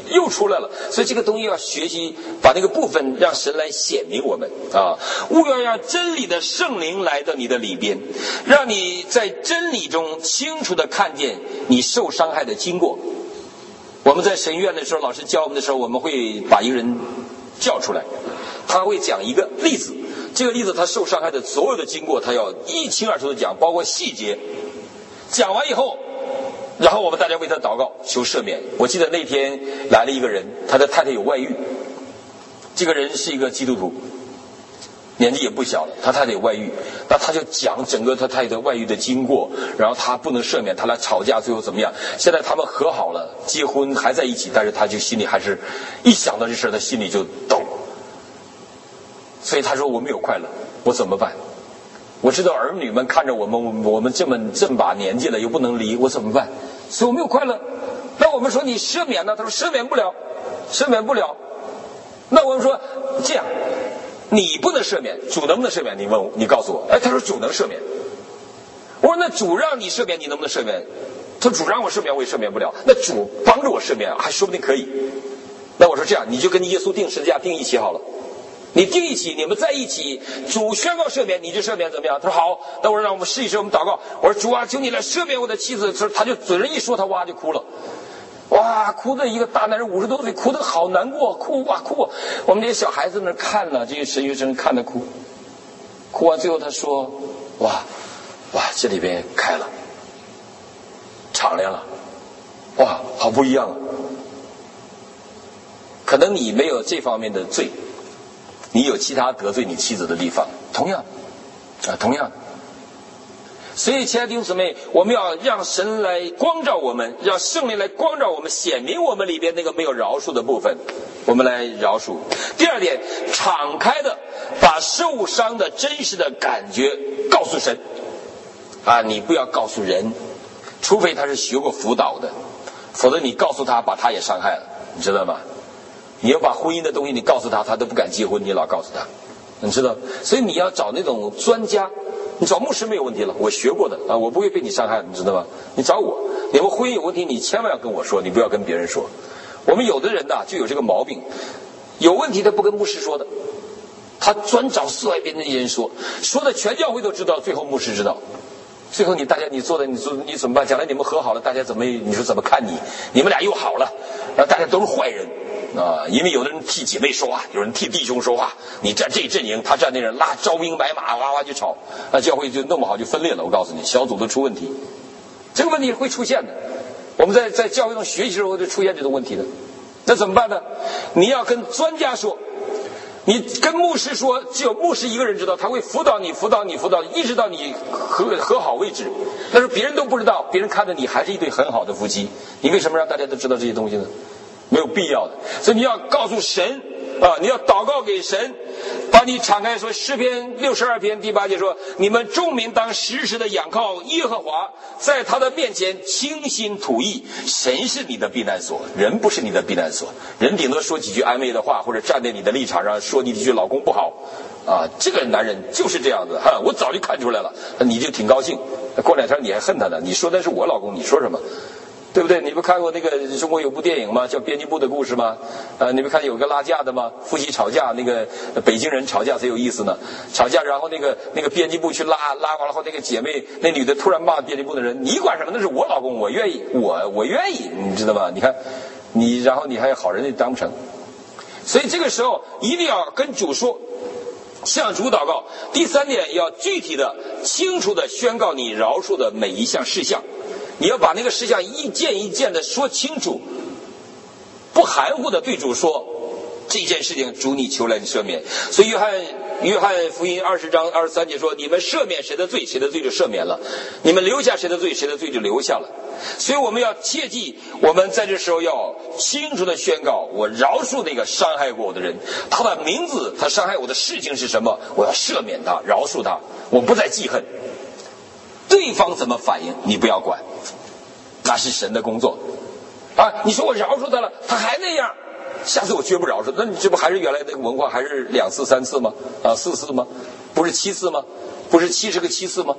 又出来了。所以这个东西要学习，把那个部分让神来显明我们啊！务要让真理的圣灵来到你的里边，让你在真理中清楚地看见你受伤害的经过。我们在神院的时候，老师教我们的时候，我们会把一个人叫出来，他会讲一个例子，这个例子他受伤害的所有的经过，他要一清二楚的讲，包括细节。讲完以后，然后我们大家为他祷告求赦免。我记得那天来了一个人，他的太太有外遇，这个人是一个基督徒，年纪也不小了，他太太有外遇，那他就讲整个他太太外遇的经过，然后他不能赦免，他俩吵架，最后怎么样？现在他们和好了，结婚还在一起，但是他就心里还是一想到这事，他心里就抖。所以他说我没有快乐，我怎么办？我知道儿女们看着我们，我们这么这么把年纪了又不能离，我怎么办？所以我没有快乐。那我们说你赦免呢？他说赦免不了，赦免不了。那我们说这样，你不能赦免，主能不能赦免？你问我，你告诉我。哎，他说主能赦免。我说那主让你赦免，你能不能赦免？他说主让我赦免，我也赦免不了。那主帮着我赦免，还说不定可以。那我说这样，你就跟耶稣定十字架定一起好了。你定一起，你们在一起，主宣告赦免，你就赦免，怎么样？他说好。那我说让我们试一试，我们祷告。我说主啊，求你来赦免我的妻子。他就嘴上一说，他哇就哭了，哇，哭的一个大男人五十多岁，哭得好难过，哭哇哭。我们这些小孩子那看了，这些神学生看他哭，哭完最后他说，哇哇，这里边开了，敞亮了，哇，好不一样啊。可能你没有这方面的罪，你有其他得罪你妻子的地方，同样啊，同样。所以亲爱的弟兄姊妹，我们要让神来光照我们，让圣灵来光照我们，显明我们里边那个没有饶恕的部分，我们来饶恕。第二点，敞开的把受伤的真实的感觉告诉神啊，你不要告诉人，除非他是学过辅导的，否则你告诉他，把他也伤害了，你知道吗？你要把婚姻的东西你告诉他，他都不敢结婚，你老告诉他，你知道。所以你要找那种专家，你找牧师没有问题了，我学过的啊，我不会被你伤害，你知道吗？你找我，你们婚姻有问题，你千万要跟我说，你不要跟别人说。我们有的人呐就有这个毛病，有问题他不跟牧师说的，他专找四外边的人说，说的全教会都知道，最后牧师知道。最后你大家你做的你做你怎么办？将来你们和好了，大家怎么你说怎么看你？你们俩又好了，然后大家都是坏人啊！因为有的人替姐妹说话，有人替弟兄说话，你站这阵营，他站那人，拉招兵买马，哇哇就吵，那教会就弄不好就分裂了。我告诉你，小组都出问题，这个问题会出现的。我们在在教会中学习的时候就出现这种问题的，那怎么办呢？你要跟专家说。你跟牧师说，只有牧师一个人知道，他会辅导你辅导你辅导你一直到你和和好为止。但是别人都不知道，别人看着你还是一对很好的夫妻，你为什么让大家都知道这些东西呢？没有必要的。所以你要告诉神啊，你要祷告给神，把你敞开说，诗篇六十二篇第八节说，你们众民当时时的仰靠耶和华，在他的面前倾心吐意。神是你的避难所，人不是你的避难所。人顶多说几句安慰的话，或者站在你的立场上说你几句老公不好啊，这个男人就是这样子哈，我早就看出来了，你就挺高兴，过两天你还恨他呢，你说的是我老公，你说什么？对不对？你不看过那个中国有部电影吗？叫《编辑部的故事》吗？呃，你不看有个拉架的吗？夫妻吵架，那个北京人吵架贼有意思呢。吵架，然后那个那个编辑部去拉拉完了后，那个姐妹那女的突然骂编辑部的人：“你管什么？那是我老公，我愿意，我我愿意，你知道吗？你看，你然后你还好人也当不成。所以这个时候一定要跟主说，向主祷告。第三点，要具体的、清楚的宣告你饶恕的每一项事项。你要把那个事项一件一件的说清楚，不含糊的对主说，这件事情主你求来你赦免。所以约翰约翰福音二十章二十三节说，你们赦免谁的罪，谁的罪就赦免了；你们留下谁的罪，谁的罪就留下了。所以我们要切记，我们在这时候要清楚的宣告，我饶恕那个伤害过我的人，他的名字，他伤害我的事情是什么，我要赦免他，饶恕他，我不再记恨。对方怎么反应你不要管，那是神的工作啊！你说我饶恕他了，他还那样，下次我绝不饶恕。那你这不还是原来那个文化，还是两次三次吗？啊，四次吗？不是七次吗？不是七十个七次吗？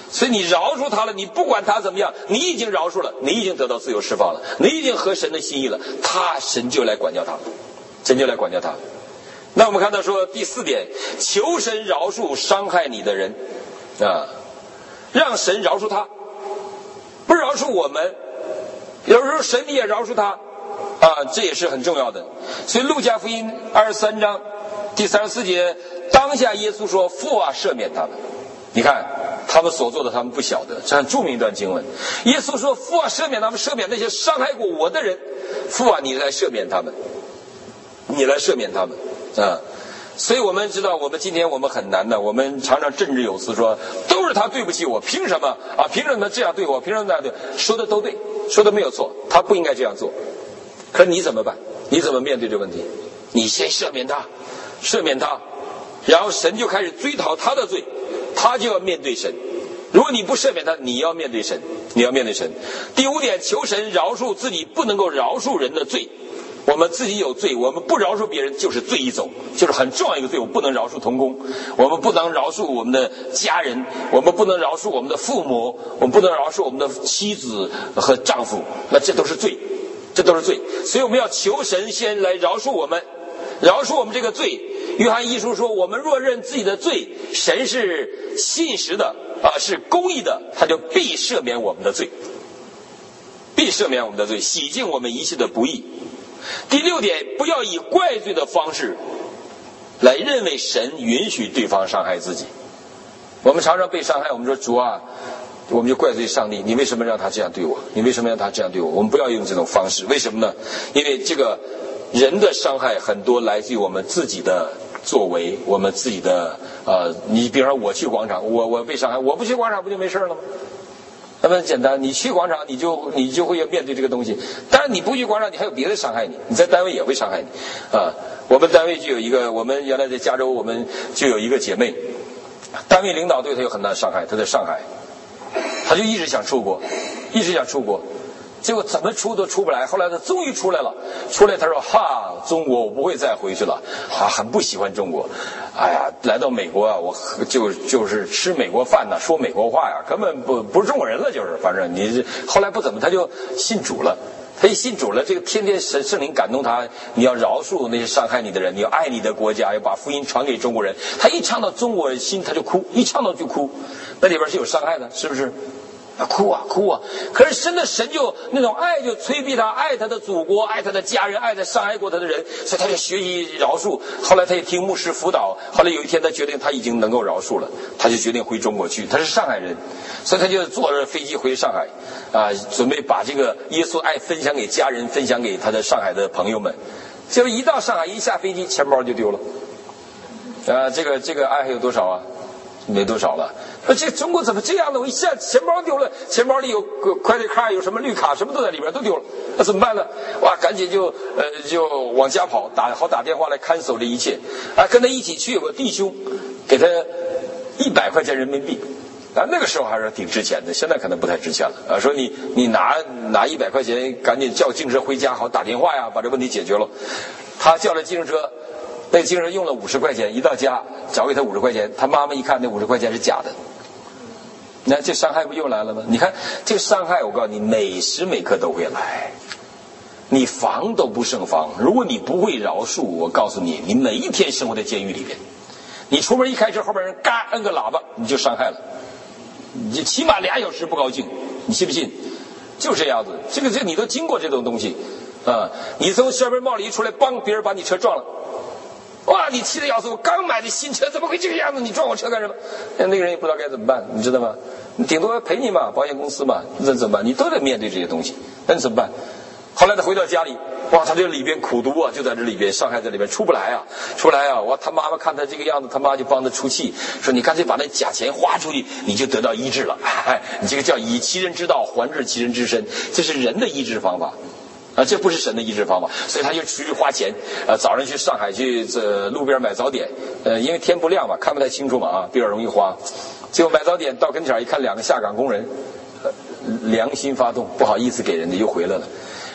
所以你饶恕他了，你不管他怎么样，你已经饶恕了，你已经得到自由释放了，你已经合神的心意了，他神就来管教他，神就来管教他。那我们看到说第四点，求神饶恕伤害你的人啊，让神饶恕他，不饶恕我们，有时候神你也饶恕他啊，这也是很重要的。所以路加福音二十三章第三十四节，当下耶稣说：“父啊，赦免他们。”你看他们所做的，他们不晓得，这很著名一段经文。耶稣说：“父啊，赦免他们，赦免那些伤害过我的人。父啊，你来赦免他们，你来赦免他们啊！”所以我们知道，我们今天我们很难的，我们常常振振有词说，都是他对不起我，凭什么啊？凭什么这样对我？凭什么那样对我？说的都对，说的没有错，他不应该这样做。可是你怎么办？你怎么面对这个问题？你先赦免他，赦免他，然后神就开始追讨他的罪，他就要面对神。如果你不赦免他，你要面对神，你要面对神。第五点，求神饶恕自己不能够饶恕人的罪。我们自己有罪，我们不饶恕别人就是罪一走，就是很重要一个罪。我们不能饶恕同工，我们不能饶恕我们的家人，我们不能饶恕我们的父母，我们不能饶恕我们的妻子和丈夫，那这都是罪，这都是罪。所以我们要求神先来饶恕我们，饶恕我们这个罪。约翰一书说，我们若认自己的罪，神是信实的啊，是公义的，他就必赦免我们的罪，必赦免我们的罪，洗净我们一切的不义。第六点，不要以怪罪的方式来认为神允许对方伤害自己。我们常常被伤害，我们说主啊，我们就怪罪上帝，你为什么让他这样对我？你为什么让他这样对我？我们不要用这种方式，为什么呢？因为这个人的伤害很多来自于我们自己的作为，我们自己的呃，你比方说我去广场，我我被伤害，我不去广场不就没事了吗？那么简单，你去广场，你就你就会要面对这个东西。当然，你不去广场，你还有别的伤害你，你在单位也会伤害你啊。我们单位就有一个，我们原来在加州，我们就有一个姐妹，单位领导对她有很大的伤害。她在上海，她就一直想出国，一直想出国，结果怎么出都出不来。后来她终于出来了，出来她说：“哈，中国我不会再回去了，啊，很不喜欢中国。哎呀，来到美国啊，我就就是吃美国饭呐，说美国话呀，根本不不是中国人了，就是反正你后来不怎么，他就信主了。他一信主了，这个天天神圣灵感动他，你要饶恕那些伤害你的人，你要爱你的国家，要把福音传给中国人。他一唱到中国人心，他就哭，一唱到就哭，那里边是有伤害的，是不是？啊，哭啊哭啊！可是真的神就那种爱就催逼他，爱他的祖国，爱他的家人，爱他伤害过他的人，所以他就学习饶恕。后来他也听牧师辅导，后来有一天他决定他已经能够饶恕了，他就决定回中国去。他是上海人，所以他就坐着飞机回上海，啊，准备把这个耶稣爱分享给家人，分享给他的上海的朋友们。结果一到上海，一下飞机，钱包就丢了。啊，这个这个爱还有多少啊？没多少了。说这中国怎么这样呢？我一下钱包丢了，钱包里有快递卡，有什么绿卡，什么都在里边，都丢了。那怎么办呢？哇，赶紧就呃就往家跑，打好打电话来看守这一切。啊，跟他一起去有个弟兄，给他一百块钱人民币。啊，那个时候还是挺值钱的，现在可能不太值钱了。啊，说你你拿拿一百块钱，赶紧叫警车回家，好打电话呀，把这问题解决了。他叫了警车。那警察用了五十块钱，一到家找给他五十块钱，他妈妈一看那五十块钱是假的，那这伤害不又来了吗？你看这个伤害，我告诉你，每时每刻都会来，你防都不胜防。如果你不会饶恕，我告诉你，你每一天生活在监狱里边，你出门一开车，后边人嘎摁个喇叭，你就伤害了，你就起码俩小时不高兴，你信不信？就这样子，这个这个你都经过这种东西啊！你从小边贸里一出来，帮别人把你车撞了。哇！你气得要死！我刚买的新车，怎么会这个样子？你撞我车干什么？那个人也不知道该怎么办，你知道吗？你顶多赔你嘛，保险公司嘛，那怎么办？你都得面对这些东西，那你怎么办？后来他回到家里，哇，他这里边苦读啊，就在这里边，伤害在里边，出不来啊，出不来啊！哇，他妈妈看他这个样子，他妈就帮他出气，说你干脆把那假钱花出去，你就得到医治了。哎，你这个叫以其人之道还治其人之身，这是人的医治方法。啊，这不是神的医治方法，所以他就出去花钱，呃，早上去上海去这路边买早点，呃，因为天不亮嘛，看不太清楚嘛，啊，比较容易花。结果买早点到跟前一看，两个下岗工人，呃，良心发动，不好意思给人家又回来了。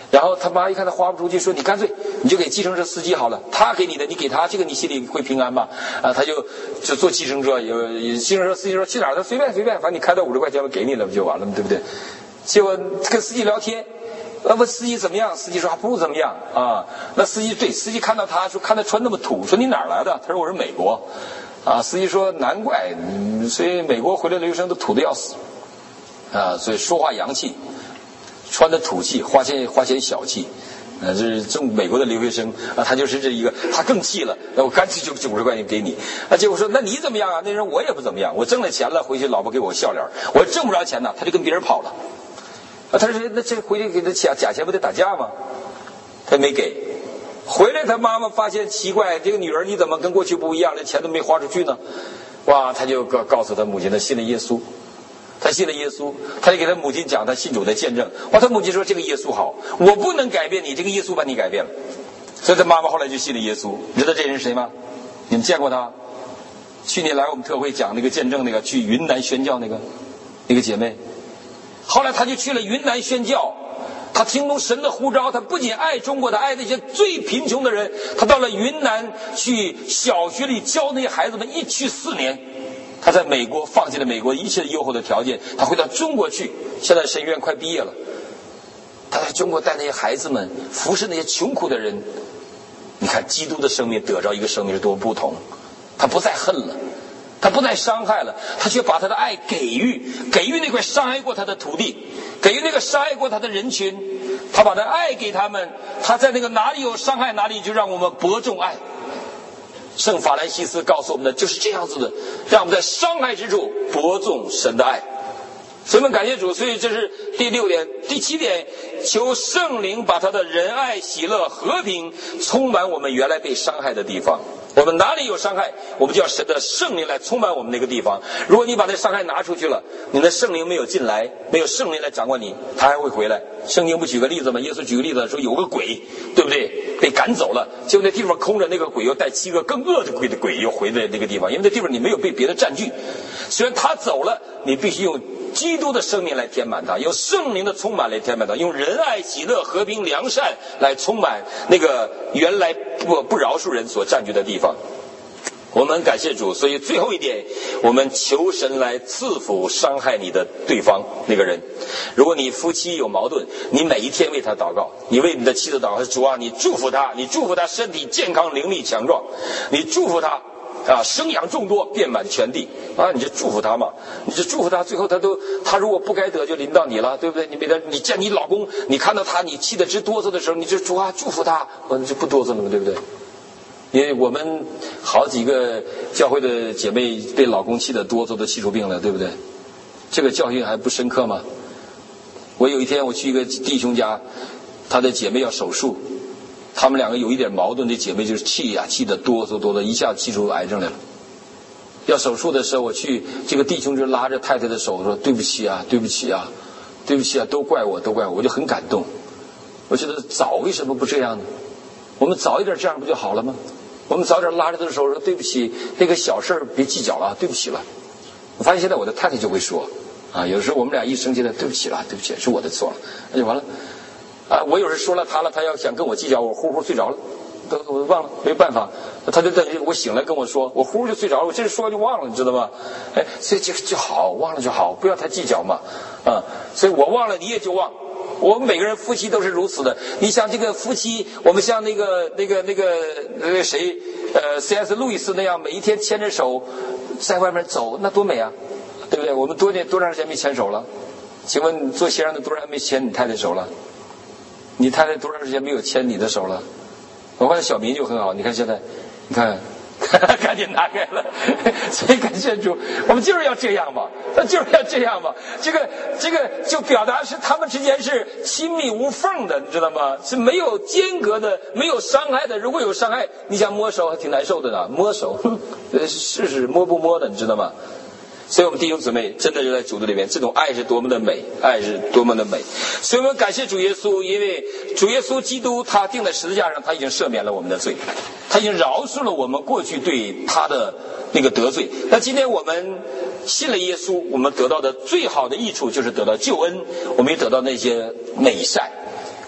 然后他妈一看他花不出去，说你干脆你就给计程车司机好了，他给你的你给他，这个你心里会平安吧？啊，他就就坐计程车，有计程车司机说去哪儿？他随便随便，反正你开到五十块钱我给你了，不就完了吗？对不对？结果跟司机聊天，呃问司机怎么样？司机说还不怎么样啊。那司机对司机看到他说看他穿那么土，说你哪儿来的？他说我是美国。啊，司机说难怪，嗯、所以美国回来留学生都土得要死。啊，所以说话洋气。穿的土气，花钱花钱小气，呃，这是中美国的留学生啊，他就是这一个，他更气了，那我干脆就九十块钱给你。啊，结果说那你怎么样啊？那人我也不怎么样，我挣了钱了，回去老婆给我笑脸，我挣不着钱呢，他就跟别人跑了。啊，他说那这回去给他假假钱不得打架吗？他没给，回来他妈妈发现奇怪，这个女儿你怎么跟过去不一样，这钱都没花出去呢？哇，他就告告诉他母亲，他信了耶稣。他信了耶稣，他就给他母亲讲他信主的见证。哇，他母亲说这个耶稣好，我不能改变你，这个耶稣把你改变了。所以他妈妈后来就信了耶稣。你知道这人是谁吗？你们见过他？去年来我们特会讲那个见证，那个去云南宣教那个那个姐妹，后来他就去了云南宣教。他听从神的呼召，他不仅爱中国，他爱那些最贫穷的人。他到了云南去小学里教那些孩子们，一去四年。他在美国放弃了美国一切优厚的条件，他回到中国去。现在神学院快毕业了，他在中国带那些孩子们，服侍那些穷苦的人。你看基督的生命得着一个生命是多么不同，他不再恨了，他不再伤害了，他却把他的爱给予给予那块伤害过他的土地，给予那个伤害过他的人群，他把他爱给他们。他在那个哪里有伤害，哪里就让我们播种爱。圣法兰西斯告诉我们的就是这样子的，让我们在伤害之处播种神的爱。所以我们感谢主。所以这是第六点。第七点，求圣灵把他的仁爱、喜乐、和平充满我们原来被伤害的地方。我们哪里有伤害，我们就要神的圣灵来充满我们那个地方。如果你把那伤害拿出去了，你的圣灵没有进来，没有圣灵来掌管你，他还会回来。圣经不举个例子吗？耶稣举个例子说有个鬼，对不对？被赶走了，结果那地方空着，那个鬼又带七个更恶的鬼的鬼又回来那个地方，因为那地方你没有被别的占据。虽然他走了，你必须用基督的生命来填满它，用圣灵的充满来填满它，用仁爱、喜乐、和平、良善来充满那个原来不不饶恕人所占据的地方。我们感谢主。所以最后一点，我们求神来赐福伤害你的对方那个人。如果你夫妻有矛盾，你每一天为他祷告，你为你的妻子祷告，主啊，你祝福他，你祝福他身体健康、灵力强壮，你祝福他啊，生养众多，遍满全地啊！你就祝福他嘛，你就祝福他，最后他都他如果不该得，就临到你了，对不对？你别的，你见你老公，你看到他，你气得直哆嗦的时候，你就主啊祝福他，我就不哆嗦了嘛，对不对？因为我们好几个教会的姐妹被老公气得哆嗦，都气出病了，对不对？这个教训还不深刻吗？我有一天我去一个弟兄家，他的姐妹要手术。他们两个有一点矛盾，这姐妹就是气呀、啊，气得哆嗦哆嗦，一下气出癌症来了。要手术的时候，我去，这个弟兄就拉着太太的手说：“对不起啊，对不起啊，对不起啊，都怪我，都怪我。”我就很感动。我觉得早为什么不这样呢？我们早一点这样不就好了吗？我们早点拉着他的手说：“对不起，那个小事别计较了，对不起了。”我发现现在我的太太就会说啊，有时候我们俩一生气的，对不起了，对不起，是我的错了，那就完了。啊，我有时说了他了，他要想跟我计较，我呼呼睡着了，都我忘了，没办法，他就等于我醒来跟我说，我呼呼就睡着了，我这说就忘了，你知道吗？哎，所以就就好，忘了就好，不要太计较嘛，啊，所以我忘了你也就忘。我们每个人夫妻都是如此的。你像这个夫妻，我们像那个那个那个那个谁，呃 ，C S 路易斯那样，每一天牵着手在外面走，那多美啊，对不对？我们多年多长时间没牵手了？请问做先生的多长时间没牵你太太手了？你太太多长时间没有牵你的手了？我发现小民就很好，你看现在，你看，赶紧拿开了。所以感谢主，我们就是要这样嘛，就是要这样嘛。这个这个就表达是他们之间是亲密无缝的，你知道吗？是没有间隔的，没有伤害的。如果有伤害，你想摸手还挺难受的呢，摸手，试试摸不摸的，你知道吗？所以我们弟兄姊妹真的就在主的里面，这种爱是多么的美，爱是多么的美。所以我们感谢主耶稣，因为主耶稣基督他钉在十字架上，他已经赦免了我们的罪，他已经饶恕了我们过去对他的那个得罪。那今天我们信了耶稣，我们得到的最好的益处就是得到救恩，我们也得到那些美善。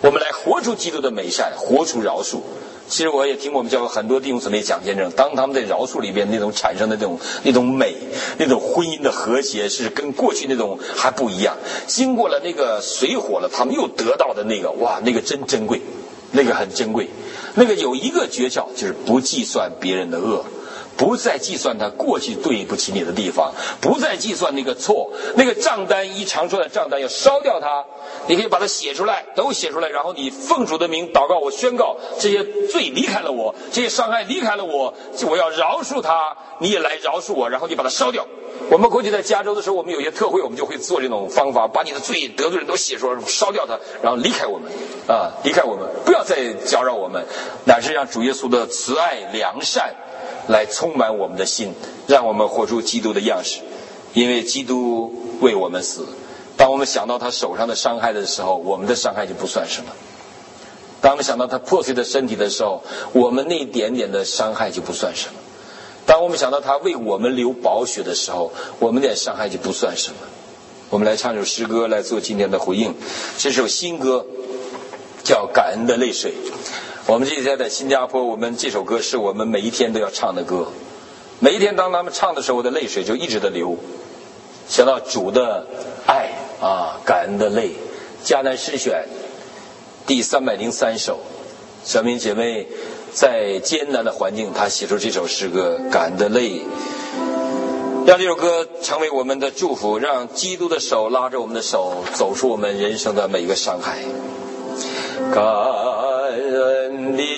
我们来活出基督的美善，活出饶恕。其实我也听我们教会很多弟兄姊妹讲见证，当他们在饶恕里边那种产生的那种那种美，那种婚姻的和谐是跟过去那种还不一样。经过了那个水火了，他们又得到的那个，哇，那个真珍贵，那个很珍贵。那个有一个诀窍，就是不计算别人的恶，不再计算他过去对不起你的地方，不再计算那个错，那个账单一长串的账单要烧掉它。你可以把它写出来，都写出来，然后你奉主的名祷告，我宣告这些罪离开了我，这些伤害离开了我，我要饶恕他，你也来饶恕我，然后你把它烧掉。我们过去在加州的时候，我们有些特会，我们就会做这种方法，把你的罪得罪人都写出来，烧掉它，然后离开我们啊，离开我们，不要再搅扰我们，乃是让主耶稣的慈爱良善来充满我们的心，让我们活出基督的样式。因为基督为我们死，当我们想到他手上的伤害的时候，我们的伤害就不算什么；当我们想到他破碎的身体的时候，我们那一点点的伤害就不算什么；当我们想到他为我们流宝血的时候，我们的伤害就不算什么。我们来唱首诗歌来做今天的回应。这首新歌叫《感恩的泪水》。我们这几天在新加坡，我们这首歌是我们每一天都要唱的歌。每一天当他们唱的时候，我的泪水就一直的流，想到主的爱啊，感恩的泪。迦南诗选第三百零三首，小明姐妹在艰难的环境，她写出这首诗歌《感恩的泪》，让这首歌成为我们的祝福，让基督的手拉着我们的手，走出我们人生的每一个伤害。感恩的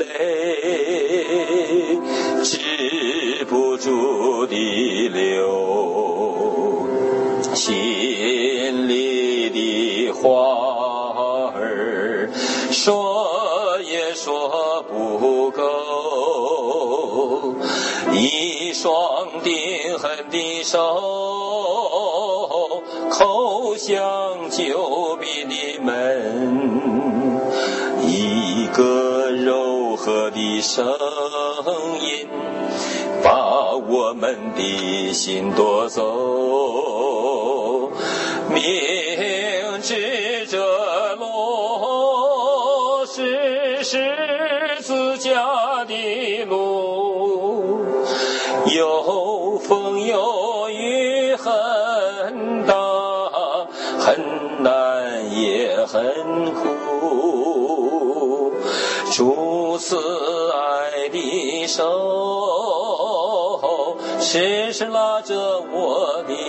泪止不住地流，心里的话儿说也说不够，一双钉痕的手叩响救庇的门，一个柔和的声音把我们的心夺走，明知这路是十字架的路，有风有雨很大很难也很苦，主慈爱的手时时拉着我的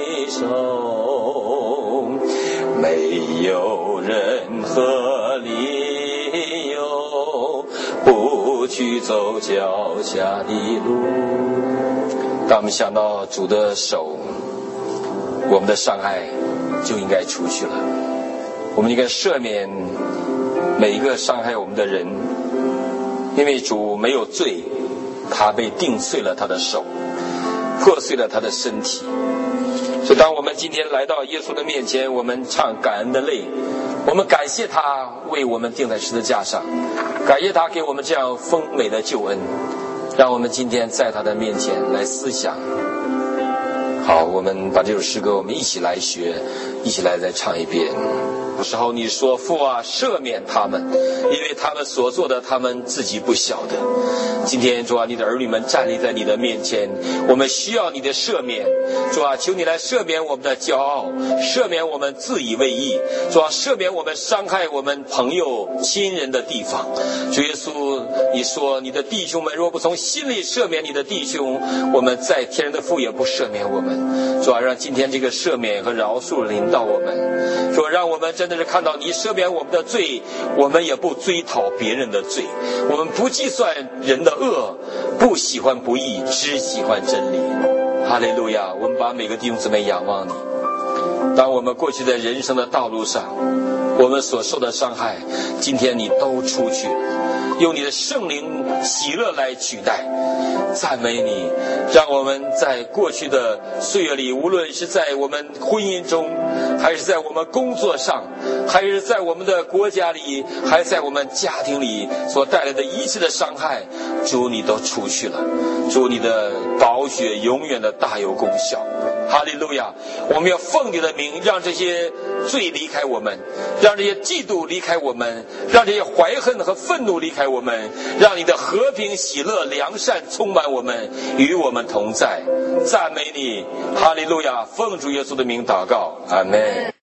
手，没有任何理由不去走脚下的路。当我们想到主的手，我们的伤害就应该出去了，我们应该赦免每一个伤害我们的人，因为主没有罪，他被钉碎了他的手，破碎了他的身体。所以当我们今天来到耶稣的面前，我们唱感恩的泪，我们感谢他为我们钉在十字架上，感谢他给我们这样丰美的救恩，让我们今天在他的面前来思想。好，我们把这首诗歌我们一起来学，一起来再唱一遍。有时候你说父啊，赦免他们，因为他们所做的他们自己不晓得。今天主啊，你的儿女们站立在你的面前，我们需要你的赦免。主啊，求你来赦免我们的骄傲，赦免我们自以为义。主啊，赦免我们伤害我们朋友亲人的地方。主耶稣，你说你的弟兄们若不从心里赦免你的弟兄，我们在天上的父也不赦免我们。主啊，让今天这个赦免和饶恕临到我们。主啊，让我们真的是看到你赦免我们的罪，我们也不追讨别人的罪，我们不计算人的恶，不喜欢不义，只喜欢真理。哈利路亚！我们把每个弟兄姊妹仰望你。当我们过去在人生的道路上，我们所受的伤害，今天你都出去，用你的圣灵喜乐来取代。赞美你，让我们在过去的岁月里，无论是在我们婚姻中，还是在我们工作上，还是在我们的国家里，还是在我们家庭里所带来的一切的伤害，主你都出去了。主你的宝血永远的大有功效。 哈利路亚！我们要奉你的名，让这些罪离开我们，让这些嫉妒离开我们，让这些怀恨和愤怒离开我们，让你的和平、喜乐、良善充满我们，与我们同在。赞美你，哈利路亚！奉主耶稣的名祷告，阿们。